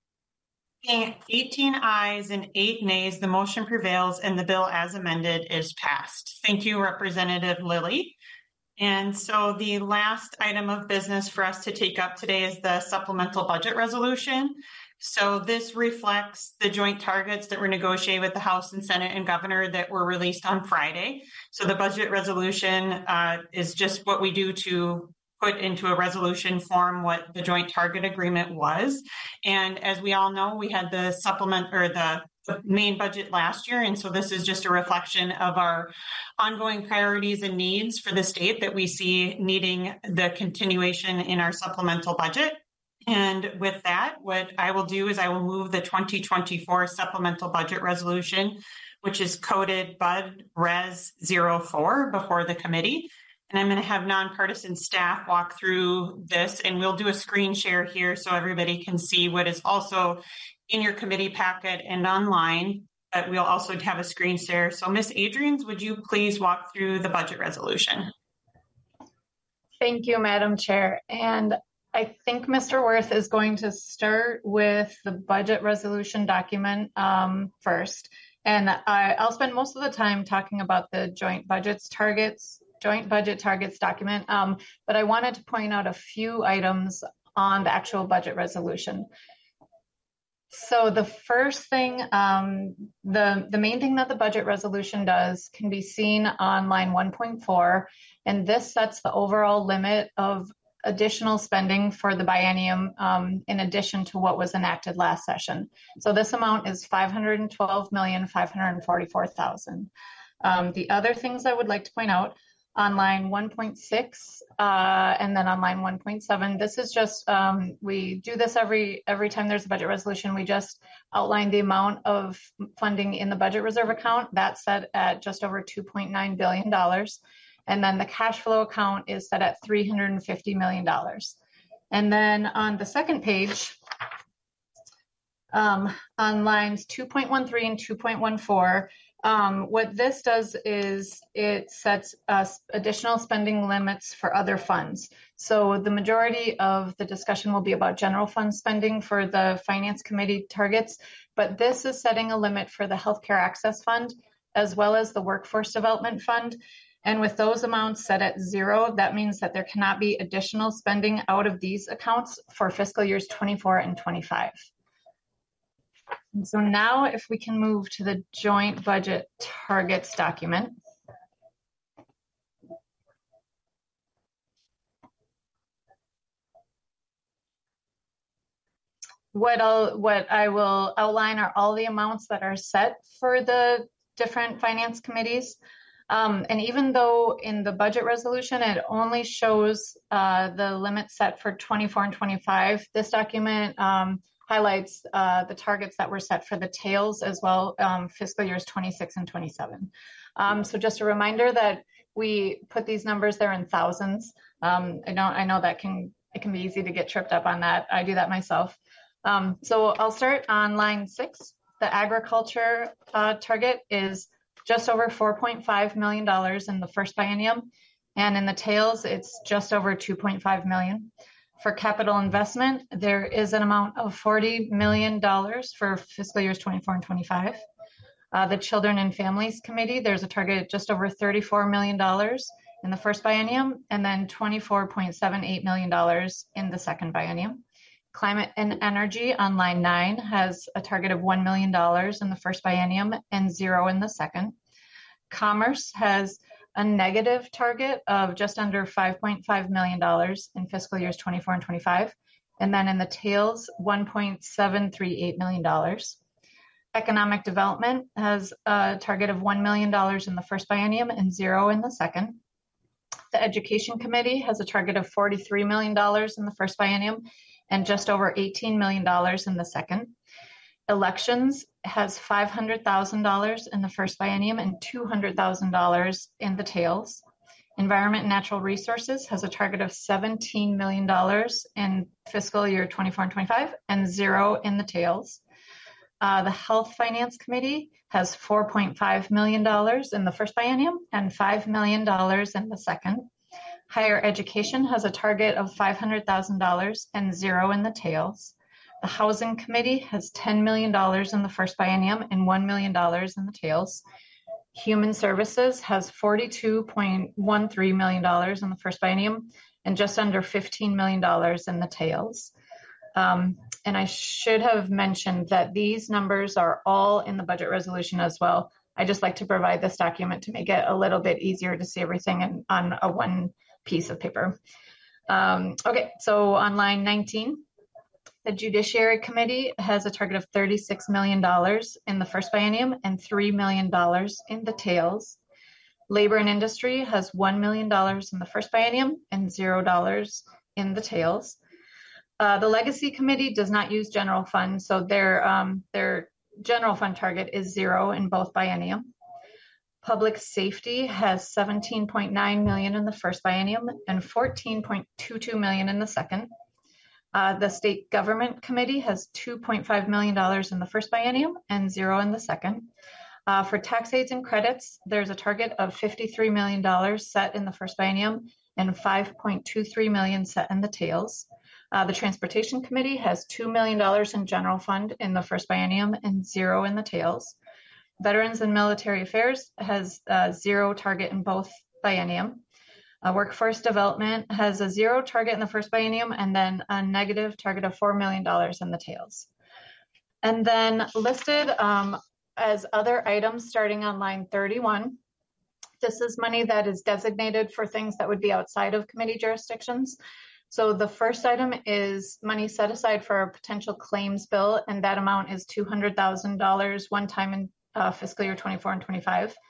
18 ayes and 8 nays, the motion prevails and the bill as amended is passed. Thank you, Representative Lilly. And so the last item of business for us to take up today is the supplemental budget resolution. So this reflects the joint targets that were negotiated with the House and Senate and Governor that were released on Friday. So the budget resolution is just what we do to put into a resolution form what the joint target agreement was. And as we all know, we had the supplement or the main budget last year. And so this is just a reflection of our ongoing priorities and needs for the state that we see needing the continuation in our supplemental budget. And with that, what I will do is I will move the 2024 supplemental budget resolution, which is coded BUD Res 04 before the committee. And I'm going to have nonpartisan staff walk through this, and we'll do a screen share here so everybody can see what is also in your committee packet and online, but we'll also have a screen share. So Ms. Adrians, would you please walk through the budget resolution? Thank you, Madam Chair. And I think Mr. Worth is going to start with the budget resolution document first. And I'll spend most of the time talking about the joint budget targets document. But I wanted to point out a few items on the actual budget resolution. So the first thing, the main thing that the budget resolution does can be seen on line 1.4, and this sets the overall limit of additional spending for the biennium in addition to what was enacted last session. So this amount is $512,544,000. The other things I would like to point out on line 1.6 and then on line 1.7. This is just, we do this every time there's a budget resolution. We just outline the amount of funding in the budget reserve account. That's set at just over $2.9 billion. And then the cash flow account is set at $350 million. And then on the second page, on lines 2.13 and 2.14, what this does is it sets additional spending limits for other funds. So the majority of the discussion will be about general fund spending for the Finance Committee targets, but this is setting a limit for the Healthcare Access Fund as well as the Workforce Development Fund. And with those amounts set at 0, that means that there cannot be additional spending out of these accounts for fiscal years 24 and 25. And so now if we can move to the joint budget targets document. What I will outline are all the amounts that are set for the different finance committees. And even though in the budget resolution, it only shows the limit set for 24 and 25, this document highlights the targets that were set for the tails as well, fiscal years 26 and 27. So just a reminder that we put these numbers there in thousands. I know that it can be easy to get tripped up on that. I do that myself. So I'll start on line 6. The agriculture target is just over $4.5 million in the first biennium, and in the tails, it's just over $2.5 million. For capital investment, there is an amount of $40 million for fiscal years 24 and 25. The Children and Families Committee, there's a target just over $34 million in the first biennium, and then $24.78 million in the second biennium. Climate and Energy on line 9 has a target of $1 million in the first biennium and 0 in the second. Commerce has a negative target of just under $5.5 million in fiscal years 24 and 25. And then in the tails, $1.738 million. Economic Development has a target of $1 million in the first biennium and 0 in the second. The Education Committee has a target of $43 million in the first biennium and just over $18 million in the second. Elections has $500,000 in the first biennium and $200,000 in the tails. Environment and Natural Resources has a target of $17 million in fiscal year 24 and 25 and 0 in the tails. The Health Finance Committee has $4.5 million in the first biennium and $5 million in the second. Higher Education has a target of $500,000 and 0 in the tails. The Housing Committee has $10 million in the first biennium and $1 million in the tails. Human Services has $42.13 million in the first biennium and just under $15 million in the tails. And I should have mentioned that these numbers are all in the budget resolution as well. I just like to provide this document to make it a little bit easier to see everything on a one piece of paper. Okay, so on line 19, the Judiciary Committee has a target of $36 million in the first biennium and $3 million in the tails. Labor and Industry has $1 million in the first biennium and $0 in the tails. The Legacy Committee does not use general funds, so their general fund target is 0 in both biennium. Public Safety has $17.9 million in the first biennium and $14.22 million in the second. The State Government Committee has $2.5 million in the first biennium and 0 in the second. For tax aids and credits, there's a target of $53 million set in the first biennium and $5.23 million set in the tails. The Transportation Committee has $2 million in general fund in the first biennium and 0 in the tails. Veterans and Military Affairs has 0 target in both biennium. Workforce Development has a 0 target in the first biennium and then a negative target of $4 million in the tails. And then listed as other items starting on line 31, this is money that is designated for things that would be outside of committee jurisdictions. So the first item is money set aside for a potential claims bill, and that amount is $200,000 one time in fiscal year 24 and 25.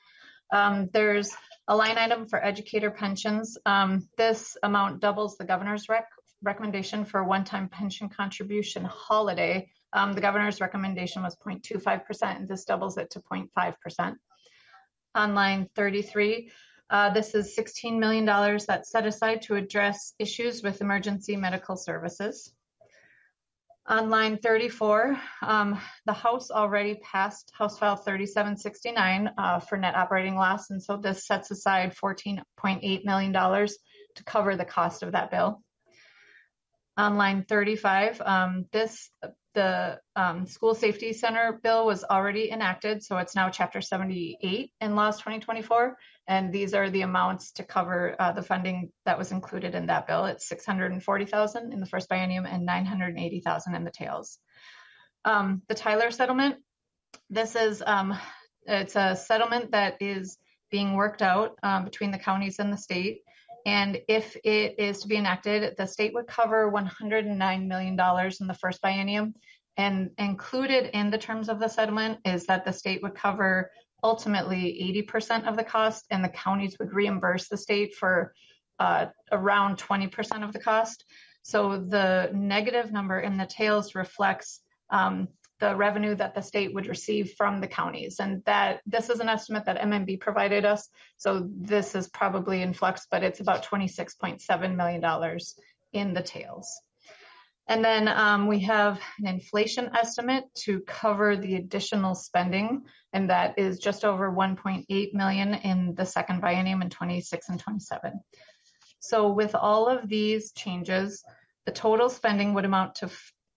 There's a line item for educator pensions. This amount doubles the governor's recommendation for one-time pension contribution holiday. The governor's recommendation was 0.25%, and this doubles it to 0.5%. On line 33, this is $16 million that's set aside to address issues with emergency medical services. On line 34, the House already passed House File 3769 for net operating loss, and so this sets aside $14.8 million to cover the cost of that bill. On line 35, the School Safety Center bill was already enacted, so it's now Chapter 78 in Laws 2024, and these are the amounts to cover the funding that was included in that bill. It's $640,000 in the first biennium and $980,000 in the tails. The Tyler settlement, this is it's a settlement that is being worked out between the counties and the state. And if it is to be enacted, the state would cover $109 million in the first biennium. And included in the terms of the settlement is that the state would cover ultimately 80% of the cost, and the counties would reimburse the state for around 20% of the cost. So the negative number in the tails reflects the revenue that the state would receive from the counties. And that this is an estimate that MMB provided us. So this is probably in flux, but it's about $26.7 million in the tails. And then we have an inflation estimate to cover the additional spending, and that is just over $1.8 million in the second biennium in 26 and 27. So with all of these changes, the total spending would amount to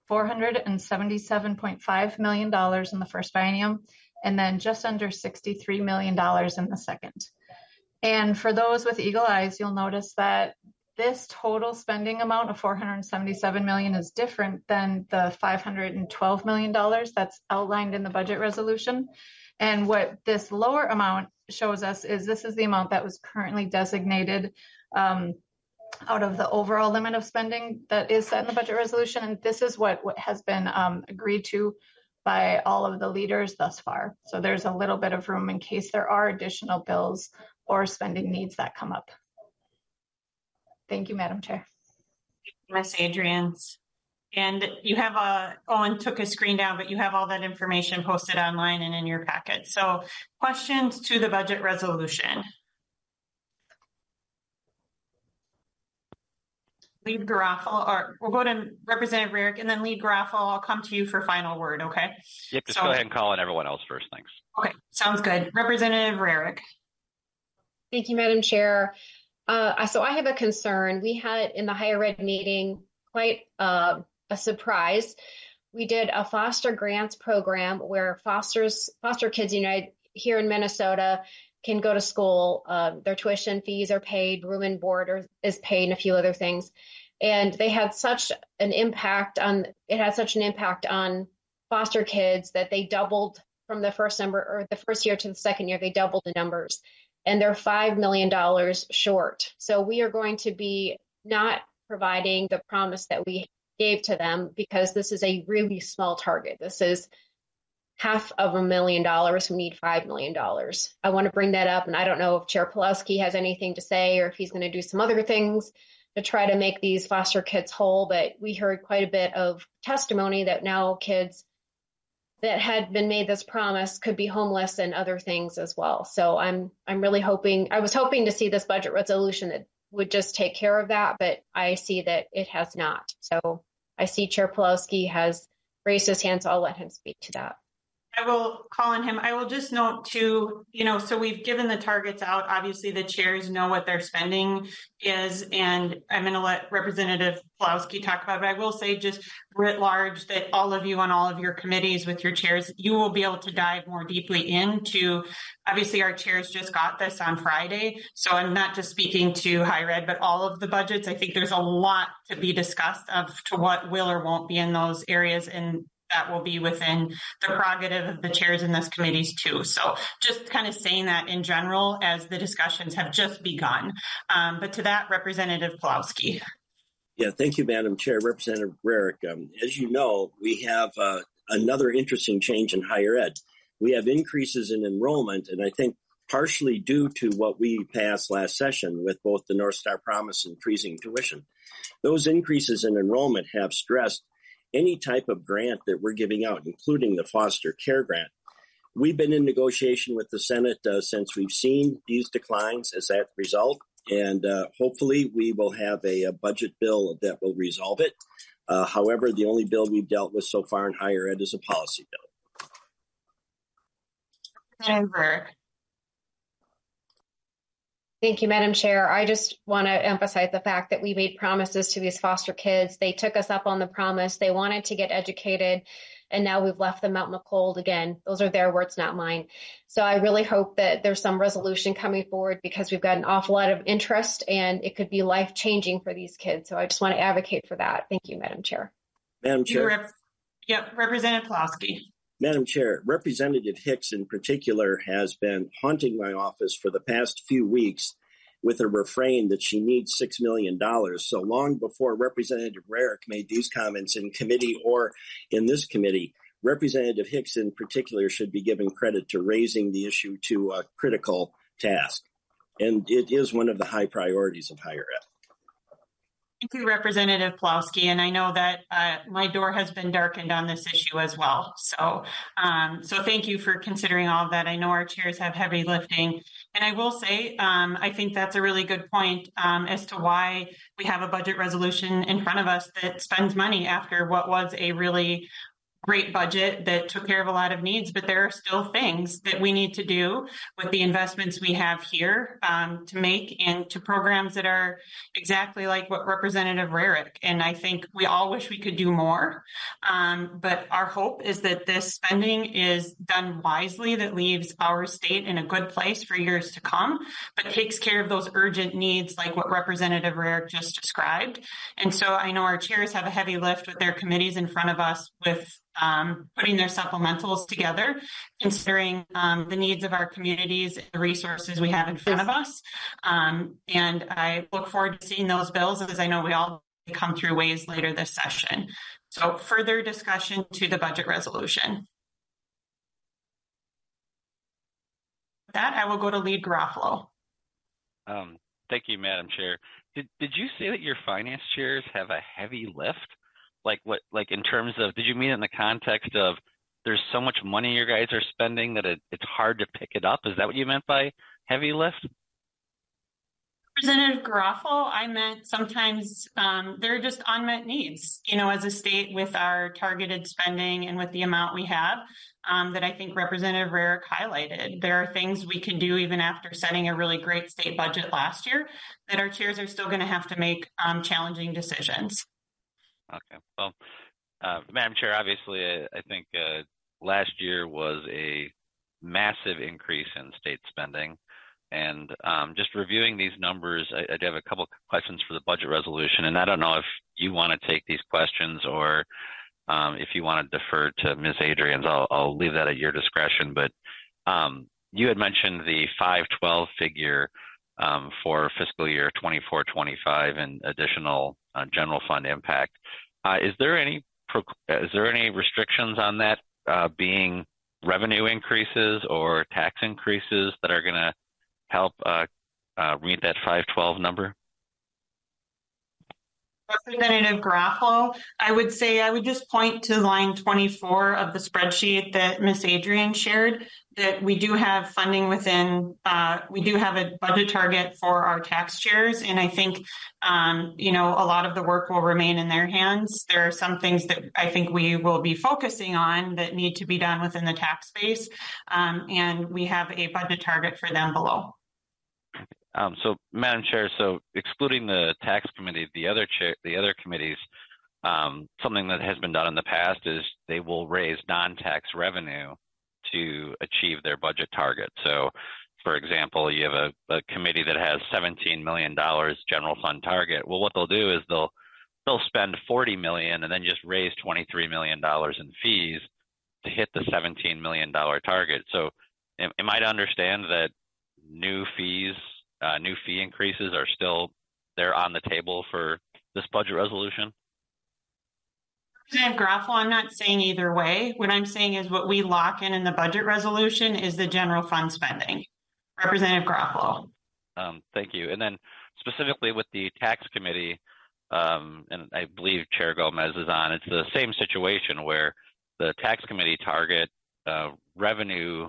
$477.5 million in the first biennium, and then just under $63 million in the second. And for those with eagle eyes, you'll notice that this total spending amount of $477 million is different than the $512 million that's outlined in the budget resolution. And what this lower amount shows us is this is the amount that was currently designated out of the overall limit of spending that is set in the budget resolution. And this is what has been agreed to by all of the leaders thus far. So there's a little bit of room in case there are additional bills or spending needs that come up. Thank you, Madam Chair. Ms. Adrians. And you have Owen took his screen down, but you have all that information posted online and in your packet. So questions to the budget resolution. Lead Garofalo, or we'll go to Representative Rarick, and then Lead Garofalo, I'll come to you for final word, okay? Yep, just go ahead and call on everyone else first, thanks. Okay, sounds good. Representative Rarick. Thank you, Madam Chair. So I have a concern. We had in the higher ed meeting quite a surprise. We did a foster grants program where Foster Kids United here in Minnesota can go to school. Their tuition fees are paid, room and board is paid, and a few other things. And they had such an impact on foster kids that they doubled from the first year to the second year, they doubled the numbers. And they're $5 million short. So we are going to be not providing the promise that we gave to them because this is a really small target. This is $500,000. We need $5 million. I want to bring that up, and I don't know if Chair Pawlowski has anything to say or if he's going to do some other things to try to make these foster kids whole, but we heard quite a bit of testimony that now kids that had been made this promise could be homeless and other things as well. So I'm really hoping, I was hoping to see this budget resolution that would just take care of that, but I see that it has not. So I see Chair Pawlowski has raised his hand, so I'll let him speak to that. I will call on him. I will just note too, so we've given the targets out. Obviously, the chairs know what their spending is, and I'm going to let Representative Pawlowski talk about it. I will say just writ large that all of you on all of your committees with your chairs, you will be able to dive more deeply into, obviously our chairs just got this on Friday. So I'm not just speaking to higher ed, but all of the budgets. I think there's a lot to be discussed to what will or won't be in those areas, and that will be within the prerogative of the chairs in this committees too. So just kind of saying that in general as the discussions have just begun. But to that, Representative Pawlowski. Yeah, thank you, Madam Chair. Representative Rarick, as you know, we have another interesting change in higher ed. We have increases in enrollment, and I think partially due to what we passed last session with both the North Star Promise and freezing tuition. Those increases in enrollment have stressed any type of grant that we're giving out, including the foster care grant. We've been in negotiation with the Senate since we've seen these declines as that result, and hopefully we will have a budget bill that will resolve it. However, the only bill we've dealt with so far in higher ed is a policy bill. Thank you, Madam Chair. I just want to emphasize the fact that we made promises to these foster kids. They took us up on the promise. They wanted to get educated, and now we've left them out in the cold again. Those are their words, not mine. So I really hope that there's some resolution coming forward because we've got an awful lot of interest, and it could be life-changing for these kids. So I just want to advocate for that. Thank you, Madam Chair. Madam Chair. Yep, Representative Pulaski. Madam Chair, Representative Hicks in particular has been haunting my office for the past few weeks with a refrain that she needs $6 million. So long before Representative Rarick made these comments in committee or in this committee, Representative Hicks in particular should be given credit to raising the issue to a critical task. And it is one of the high priorities of higher ed. Thank you, Representative Pulaski. And I know that my door has been darkened on this issue as well. So thank you for considering all of that. I know our chairs have heavy lifting. And I will say, I think that's a really good point as to why we have a budget resolution in front of us that spends money after what was a really great budget that took care of a lot of needs, but there are still things that we need to do with the investments we have here to make into programs that are exactly like what Representative Rarick. And I think we all wish we could do more, but our hope is that this spending is done wisely, that leaves our state in a good place for years to come, but takes care of those urgent needs like what Representative Rarick just described. And so I know our chairs have a heavy lift with their committees in front of us with putting their supplementals together, considering the needs of our communities, the resources we have in front of us. And I look forward to seeing those bills, as I know we all come through ways later this session. So further discussion to the budget resolution. With that, I will go to Lead Garofalo. Thank you, Madam Chair. Did you say that your finance chairs have a heavy lift? Like in terms of, did you mean in the context of there's so much money you guys are spending that it's hard to pick it up? Is that what you meant by heavy lift? Representative Garofalo, I meant sometimes there are just unmet needs, as a state with our targeted spending and with the amount we have that I think Representative Rarick highlighted. There are things we can do even after setting a really great state budget last year that our chairs are still going to have to make challenging decisions. Okay. Well, Madam Chair, obviously, I think last year was a massive increase in state spending. And just reviewing these numbers, I do have a couple of questions for the budget resolution. And I don't know if you want to take these questions or if you want to defer to Ms. Adrians, I'll leave that at your discretion. But you had mentioned the 512 figure for fiscal year 24-25 and additional general fund impact. Is there any restrictions on that being revenue increases or tax increases that are going to help meet that 512 number? Representative Garofalo, I would say I would just point to line 24 of the spreadsheet that Ms. Adrian shared, that we do have funding within, we do have a budget target for our tax chairs. And I think, a lot of the work will remain in their hands. There are some things that I think we will be focusing on that need to be done within the tax space. And we have a budget target for them below. So, Madam Chair, so excluding the tax committee, the other committees, something that has been done in the past is they will raise non-tax revenue to achieve their budget target. So, for example, you have a committee that has $17 million general fund target. Well, what they'll do is they'll spend $40 million and then just raise $23 million in fees to hit the $17 million target. So, am I to understand that new fee increases are still there on the table for this budget resolution? Representative Garofalo, I'm not saying either way. What I'm saying is what we lock in the budget resolution is the general fund spending. Representative Garofalo. Thank you. And then specifically with the tax committee, and I believe Chair Gomez is on, it's the same situation where the tax committee target revenue,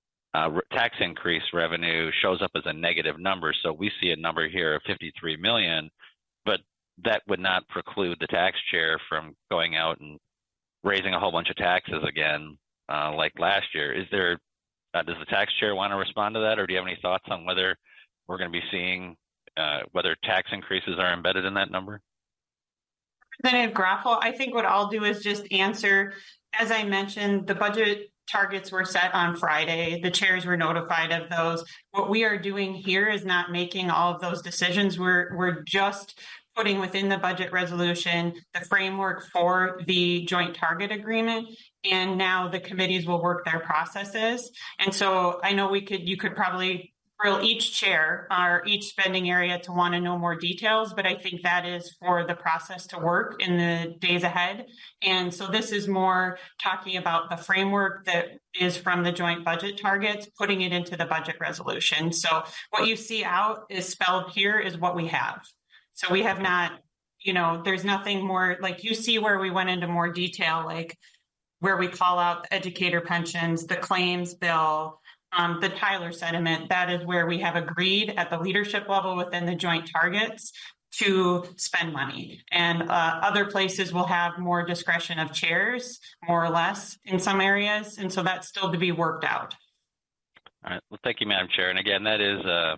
tax increase revenue shows up as a negative number. So we see a number here of 53 million, but that would not preclude the tax chair from going out and raising a whole bunch of taxes again, like last year. Is there, does the tax chair want to respond to that, or do you have any thoughts on whether we're going to be seeing whether tax increases are embedded in that number? Representative Garofalo, I think what I'll do is just answer, as I mentioned, the budget targets were set on Friday. The chairs were notified of those. What we are doing here is not making all of those decisions. We're just putting within the budget resolution the framework for the joint target agreement, and now the committees will work their processes. And so I know you could probably grill each chair or each spending area to want to know more details, but I think that is for the process to work in the days ahead. And so this is more talking about the framework that is from the joint budget targets, putting it into the budget resolution. So what you see out is spelled here is what we have. So we have not, there's nothing more, like you see where we went into more detail, like where we call out the educator pensions, the claims bill, the Tyler settlement. That is where we have agreed at the leadership level within the joint targets to spend money. And other places will have more discretion of chairs, more or less in some areas. And so that's still to be worked out. All right. Well, thank you, Madam Chair. And again, that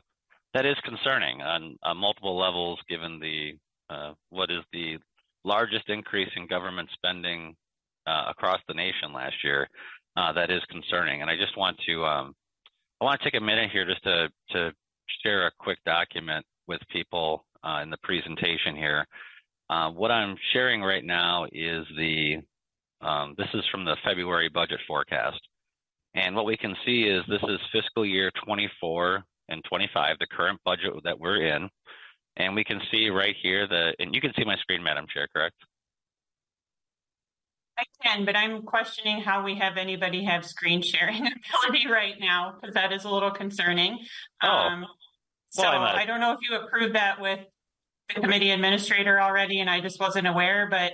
is concerning on multiple levels, given the what is the largest increase in government spending across the nation last year. That is concerning. And I just want to I want to take a minute here just to share a quick document with people in the presentation here. What I'm sharing right now is this is from the February budget forecast. And what we can see is this is fiscal year 24 and 25, the current budget that we're in. And we can see right here and you can see my screen, Madam Chair, correct? I can, but I'm questioning how we have anybody have screen sharing ability right now, because that is a little concerning. So I don't know if you approved that with the committee administrator already, and I just wasn't aware, but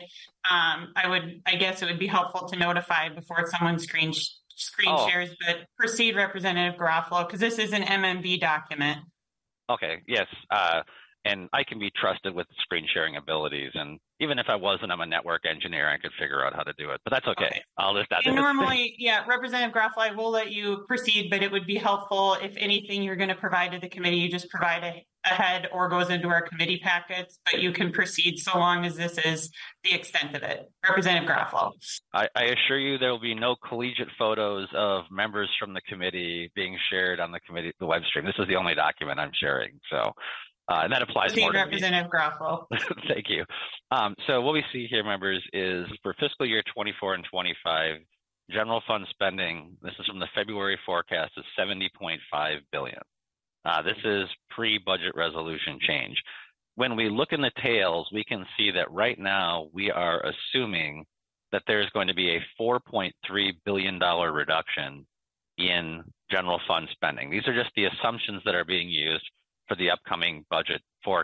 I guess it would be helpful to notify before someone screen shares, but proceed, Representative Garofalo, because this is an MMB document. Okay, yes. And I can be trusted with screen sharing abilities. And even if I wasn't, I'm a network engineer. I could figure out how to do it, but that's okay. I'll just add it. Normally, yeah, Representative Garofalo, I will let you proceed, but it would be helpful if anything you're going to provide to the committee, you just provide ahead or goes into our committee packets, but you can proceed so long as this is the extent of it. Representative Garofalo. I assure you there will be no collegiate photos of members from the committee being shared on the web stream. This is the only document I'm sharing. So. And that applies more to Representative Garofalo. Thank you. So what we see here, members, is for fiscal year 24 and 25, general fund spending, this is from the February forecast, is $70.5 billion. This is pre-budget resolution change. When we look in the tails, we can see that right now we are assuming that there's going to be a $4.3 billion reduction in general fund spending. These are just the assumptions that are being used for the upcoming budget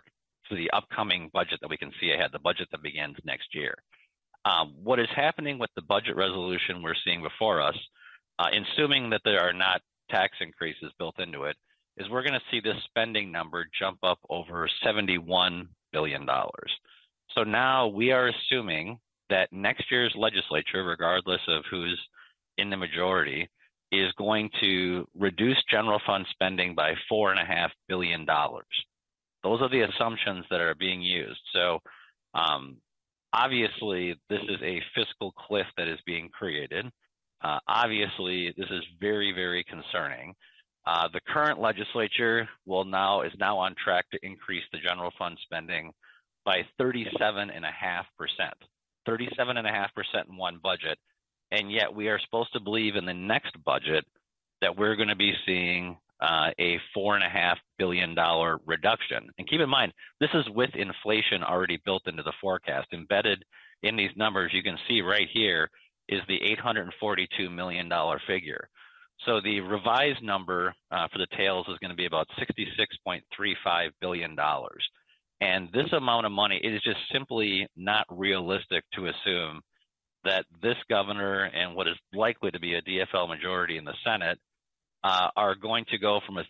that we can see ahead, the budget that begins next year. What is happening with the budget resolution we're seeing before us, assuming that there are not tax increases built into it, is we're going to see this spending number jump up over $71 billion. So now we are assuming that next year's legislature, regardless of who's in the majority, is going to reduce general fund spending by $4.5 billion. Those are the assumptions that are being used. So obviously, this is a fiscal cliff that is being created. Obviously, this is very, very concerning. The current legislature is now on track to increase the general fund spending by 37.5%. 37.5% in one budget. And yet we are supposed to believe in the next budget that we're going to be seeing a $4.5 billion reduction. And keep in mind, this is with inflation already built into the forecast. Embedded in these numbers, you can see right here is the $842 million figure. So the revised number for the tails is going to be about $66.35 billion. And this amount of money, it is just simply not realistic to assume that this governor and what is likely to be a DFL majority in the Senate are going to go from a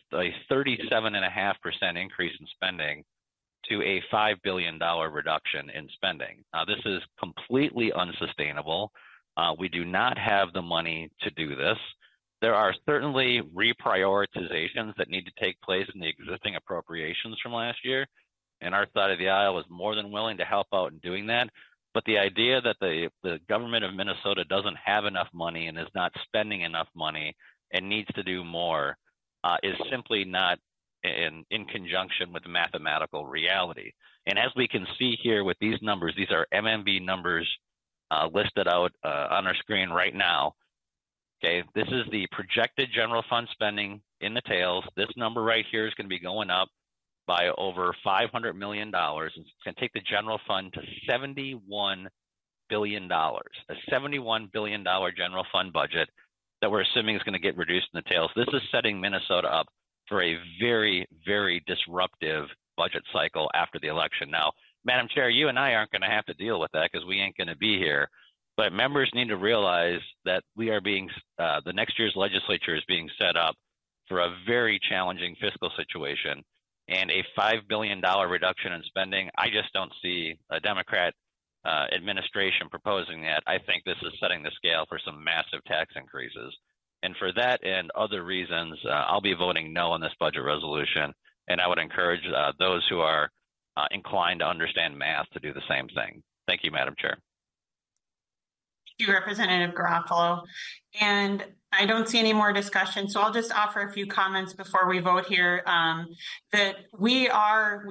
37.5% increase in spending to a $5 billion reduction in spending. This is completely unsustainable. We do not have the money to do this. There are certainly reprioritizations that need to take place in the existing appropriations from last year, and our side of the aisle is more than willing to help out in doing that. But the idea that the government of Minnesota doesn't have enough money and is not spending enough money and needs to do more is simply not in conjunction with the mathematical reality. And as we can see here with these numbers, these are MMB numbers listed out on our screen right now. Okay, this is the projected general fund spending in the tails. This number right here is going to be going up by over $500 million. It's going to take the general fund to $71 billion, a $71 billion general fund budget that we're assuming is going to get reduced in the tails. This is setting Minnesota up for a very, very disruptive budget cycle after the election. Now, Madam Chair, you and I aren't going to have to deal with that because we ain't going to be here. But members need to realize that we are being, the next year's legislature is being set up for a very challenging fiscal situation. And a $5 billion reduction in spending, I just don't see a Democrat administration proposing that. I think this is setting the scale for some massive tax increases. And for that and other reasons, I'll be voting no on this budget resolution. And I would encourage those who are inclined to understand math to do the same thing. Thank you, Madam Chair. Thank you, Representative Garofalo. And I don't see any more discussion, so I'll just offer a few comments before we vote here. That we are,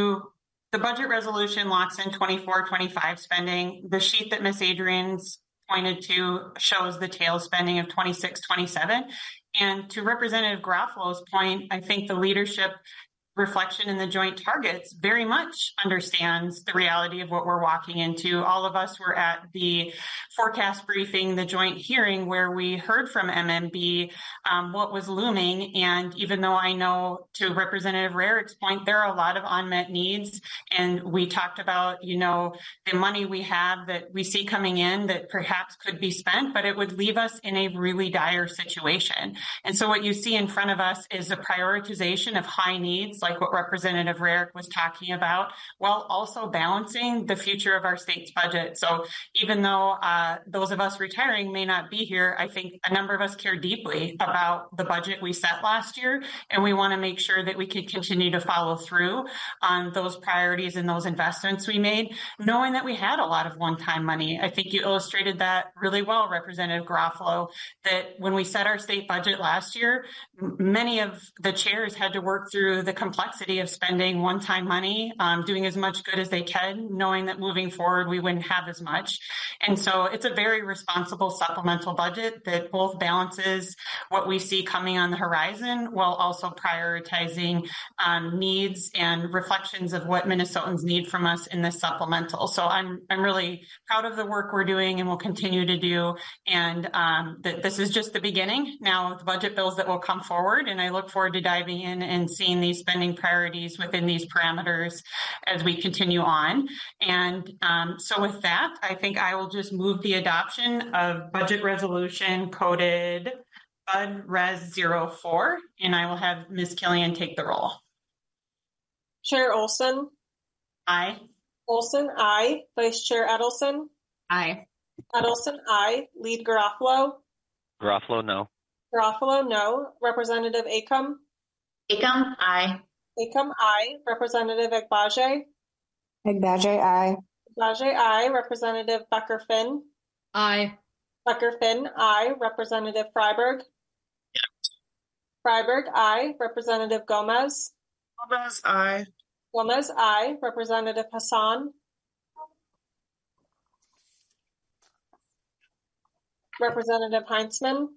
the budget resolution locks in 24-25 spending. The sheet that Ms. Adrian's pointed to shows the tail spending of 26-27. And to Representative Garofalo's point, I think the leadership reflection in the joint targets very much understands the reality of what we're walking into. All of us were at the forecast briefing, the joint hearing, where we heard from MMB what was looming. And even though I know, to Representative Rarick's point, there are a lot of unmet needs. And we talked about, the money we have that we see coming in that perhaps could be spent, but it would leave us in a really dire situation. And so what you see in front of us is a prioritization of high needs, like what Representative Rarick was talking about, while also balancing the future of our state's budget. So even though those of us retiring may not be here, I think a number of us care deeply about the budget we set last year, and we want to make sure that we can continue to follow through on those priorities and those investments we made, knowing that we had a lot of one-time money. I think you illustrated that really well, Representative Garofalo, that when we set our state budget last year, many of the chairs had to work through the complexity of spending one-time money, doing as much good as they can, knowing that moving forward we wouldn't have as much. And so it's a very responsible supplemental budget that both balances what we see coming on the horizon while also prioritizing needs and reflections of what Minnesotans need from us in this supplemental. So I'm really proud of the work we're doing and will continue to do. And that this is just the beginning now of the budget bills that will come forward. And I look forward to diving in and seeing these spending priorities within these parameters as we continue on. And so with that, I think I will just move the adoption of budget resolution coded Bud Res 04, and I will have Ms. Killian take the roll. Chair Olson? Aye. Olson, aye. Vice Chair Edelson? Aye. Edelson, aye. Lead Garofalo? Garofalo, no. Garofalo, no. Representative Acom? Acom, aye. Acom, aye. Representative Agbaje? Agbaje, aye. Agbaje, aye. Representative Becker-Finn? Aye. Becker-Finn, aye. Representative Freiberg? Freiberg, aye. Representative Gomez? Gomez, aye. Gomez, aye. Representative Hassan? Representative Heinzman?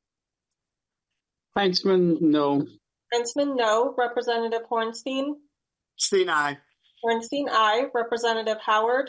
Heinzman, no. Heinzman, no. Representative Hornstein? Hornstein, aye. Hornstein, aye. Representative Howard?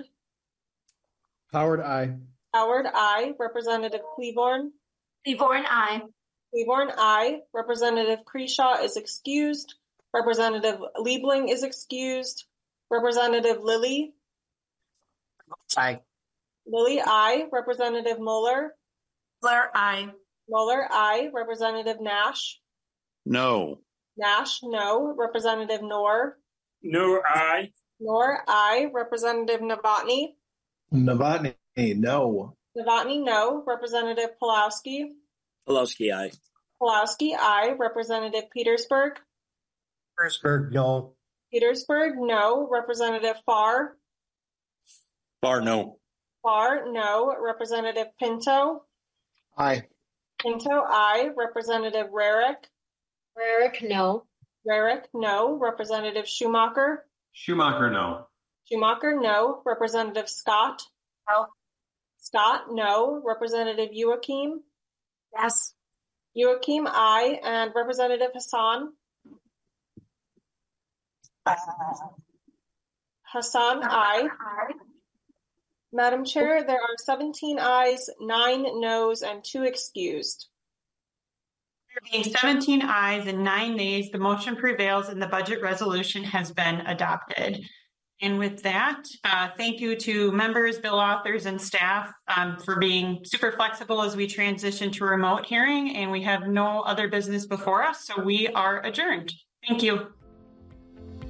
Howard, aye. Howard, aye. Representative Cleaborn? Cleaborn, aye. Claiborne, aye. Representative Kreshaw is excused. Representative Liebling is excused. Representative Lilly. Aye. Lilly, aye. Representative Mueller. Mueller, aye. Mueller, aye. Representative Nash. No. Nash, no. Representative Noor. No, aye. Noor, aye. Representative Novotny. Novotny, no. Novotny, no. Representative Pulowski. Pulowski, aye. Pulowski, aye. Representative Petersburg. Petersburg, no. Petersburg, no. Representative Farr. Bar, no. Farr, no. Representative Pinto. Aye. Pinto, aye. Representative Rarick. Rarick, no. Rarick, no. Representative Schumacher. Schumacher, no. Schumacher, no. Representative Scott. No. Scott, no. Representative Joachim. Yes. Joachim, aye. And Representative Hassan. Hassan, aye. Madam Chair, there are 17 ayes, 9 noes, and 2 excused. There being 17 ayes and 9 nays, the motion prevails and the budget resolution has been adopted. And with that, thank you to members, bill authors, and staff for being super flexible as we transition to remote hearing. And we have no other business before us, so we are adjourned. Thank you.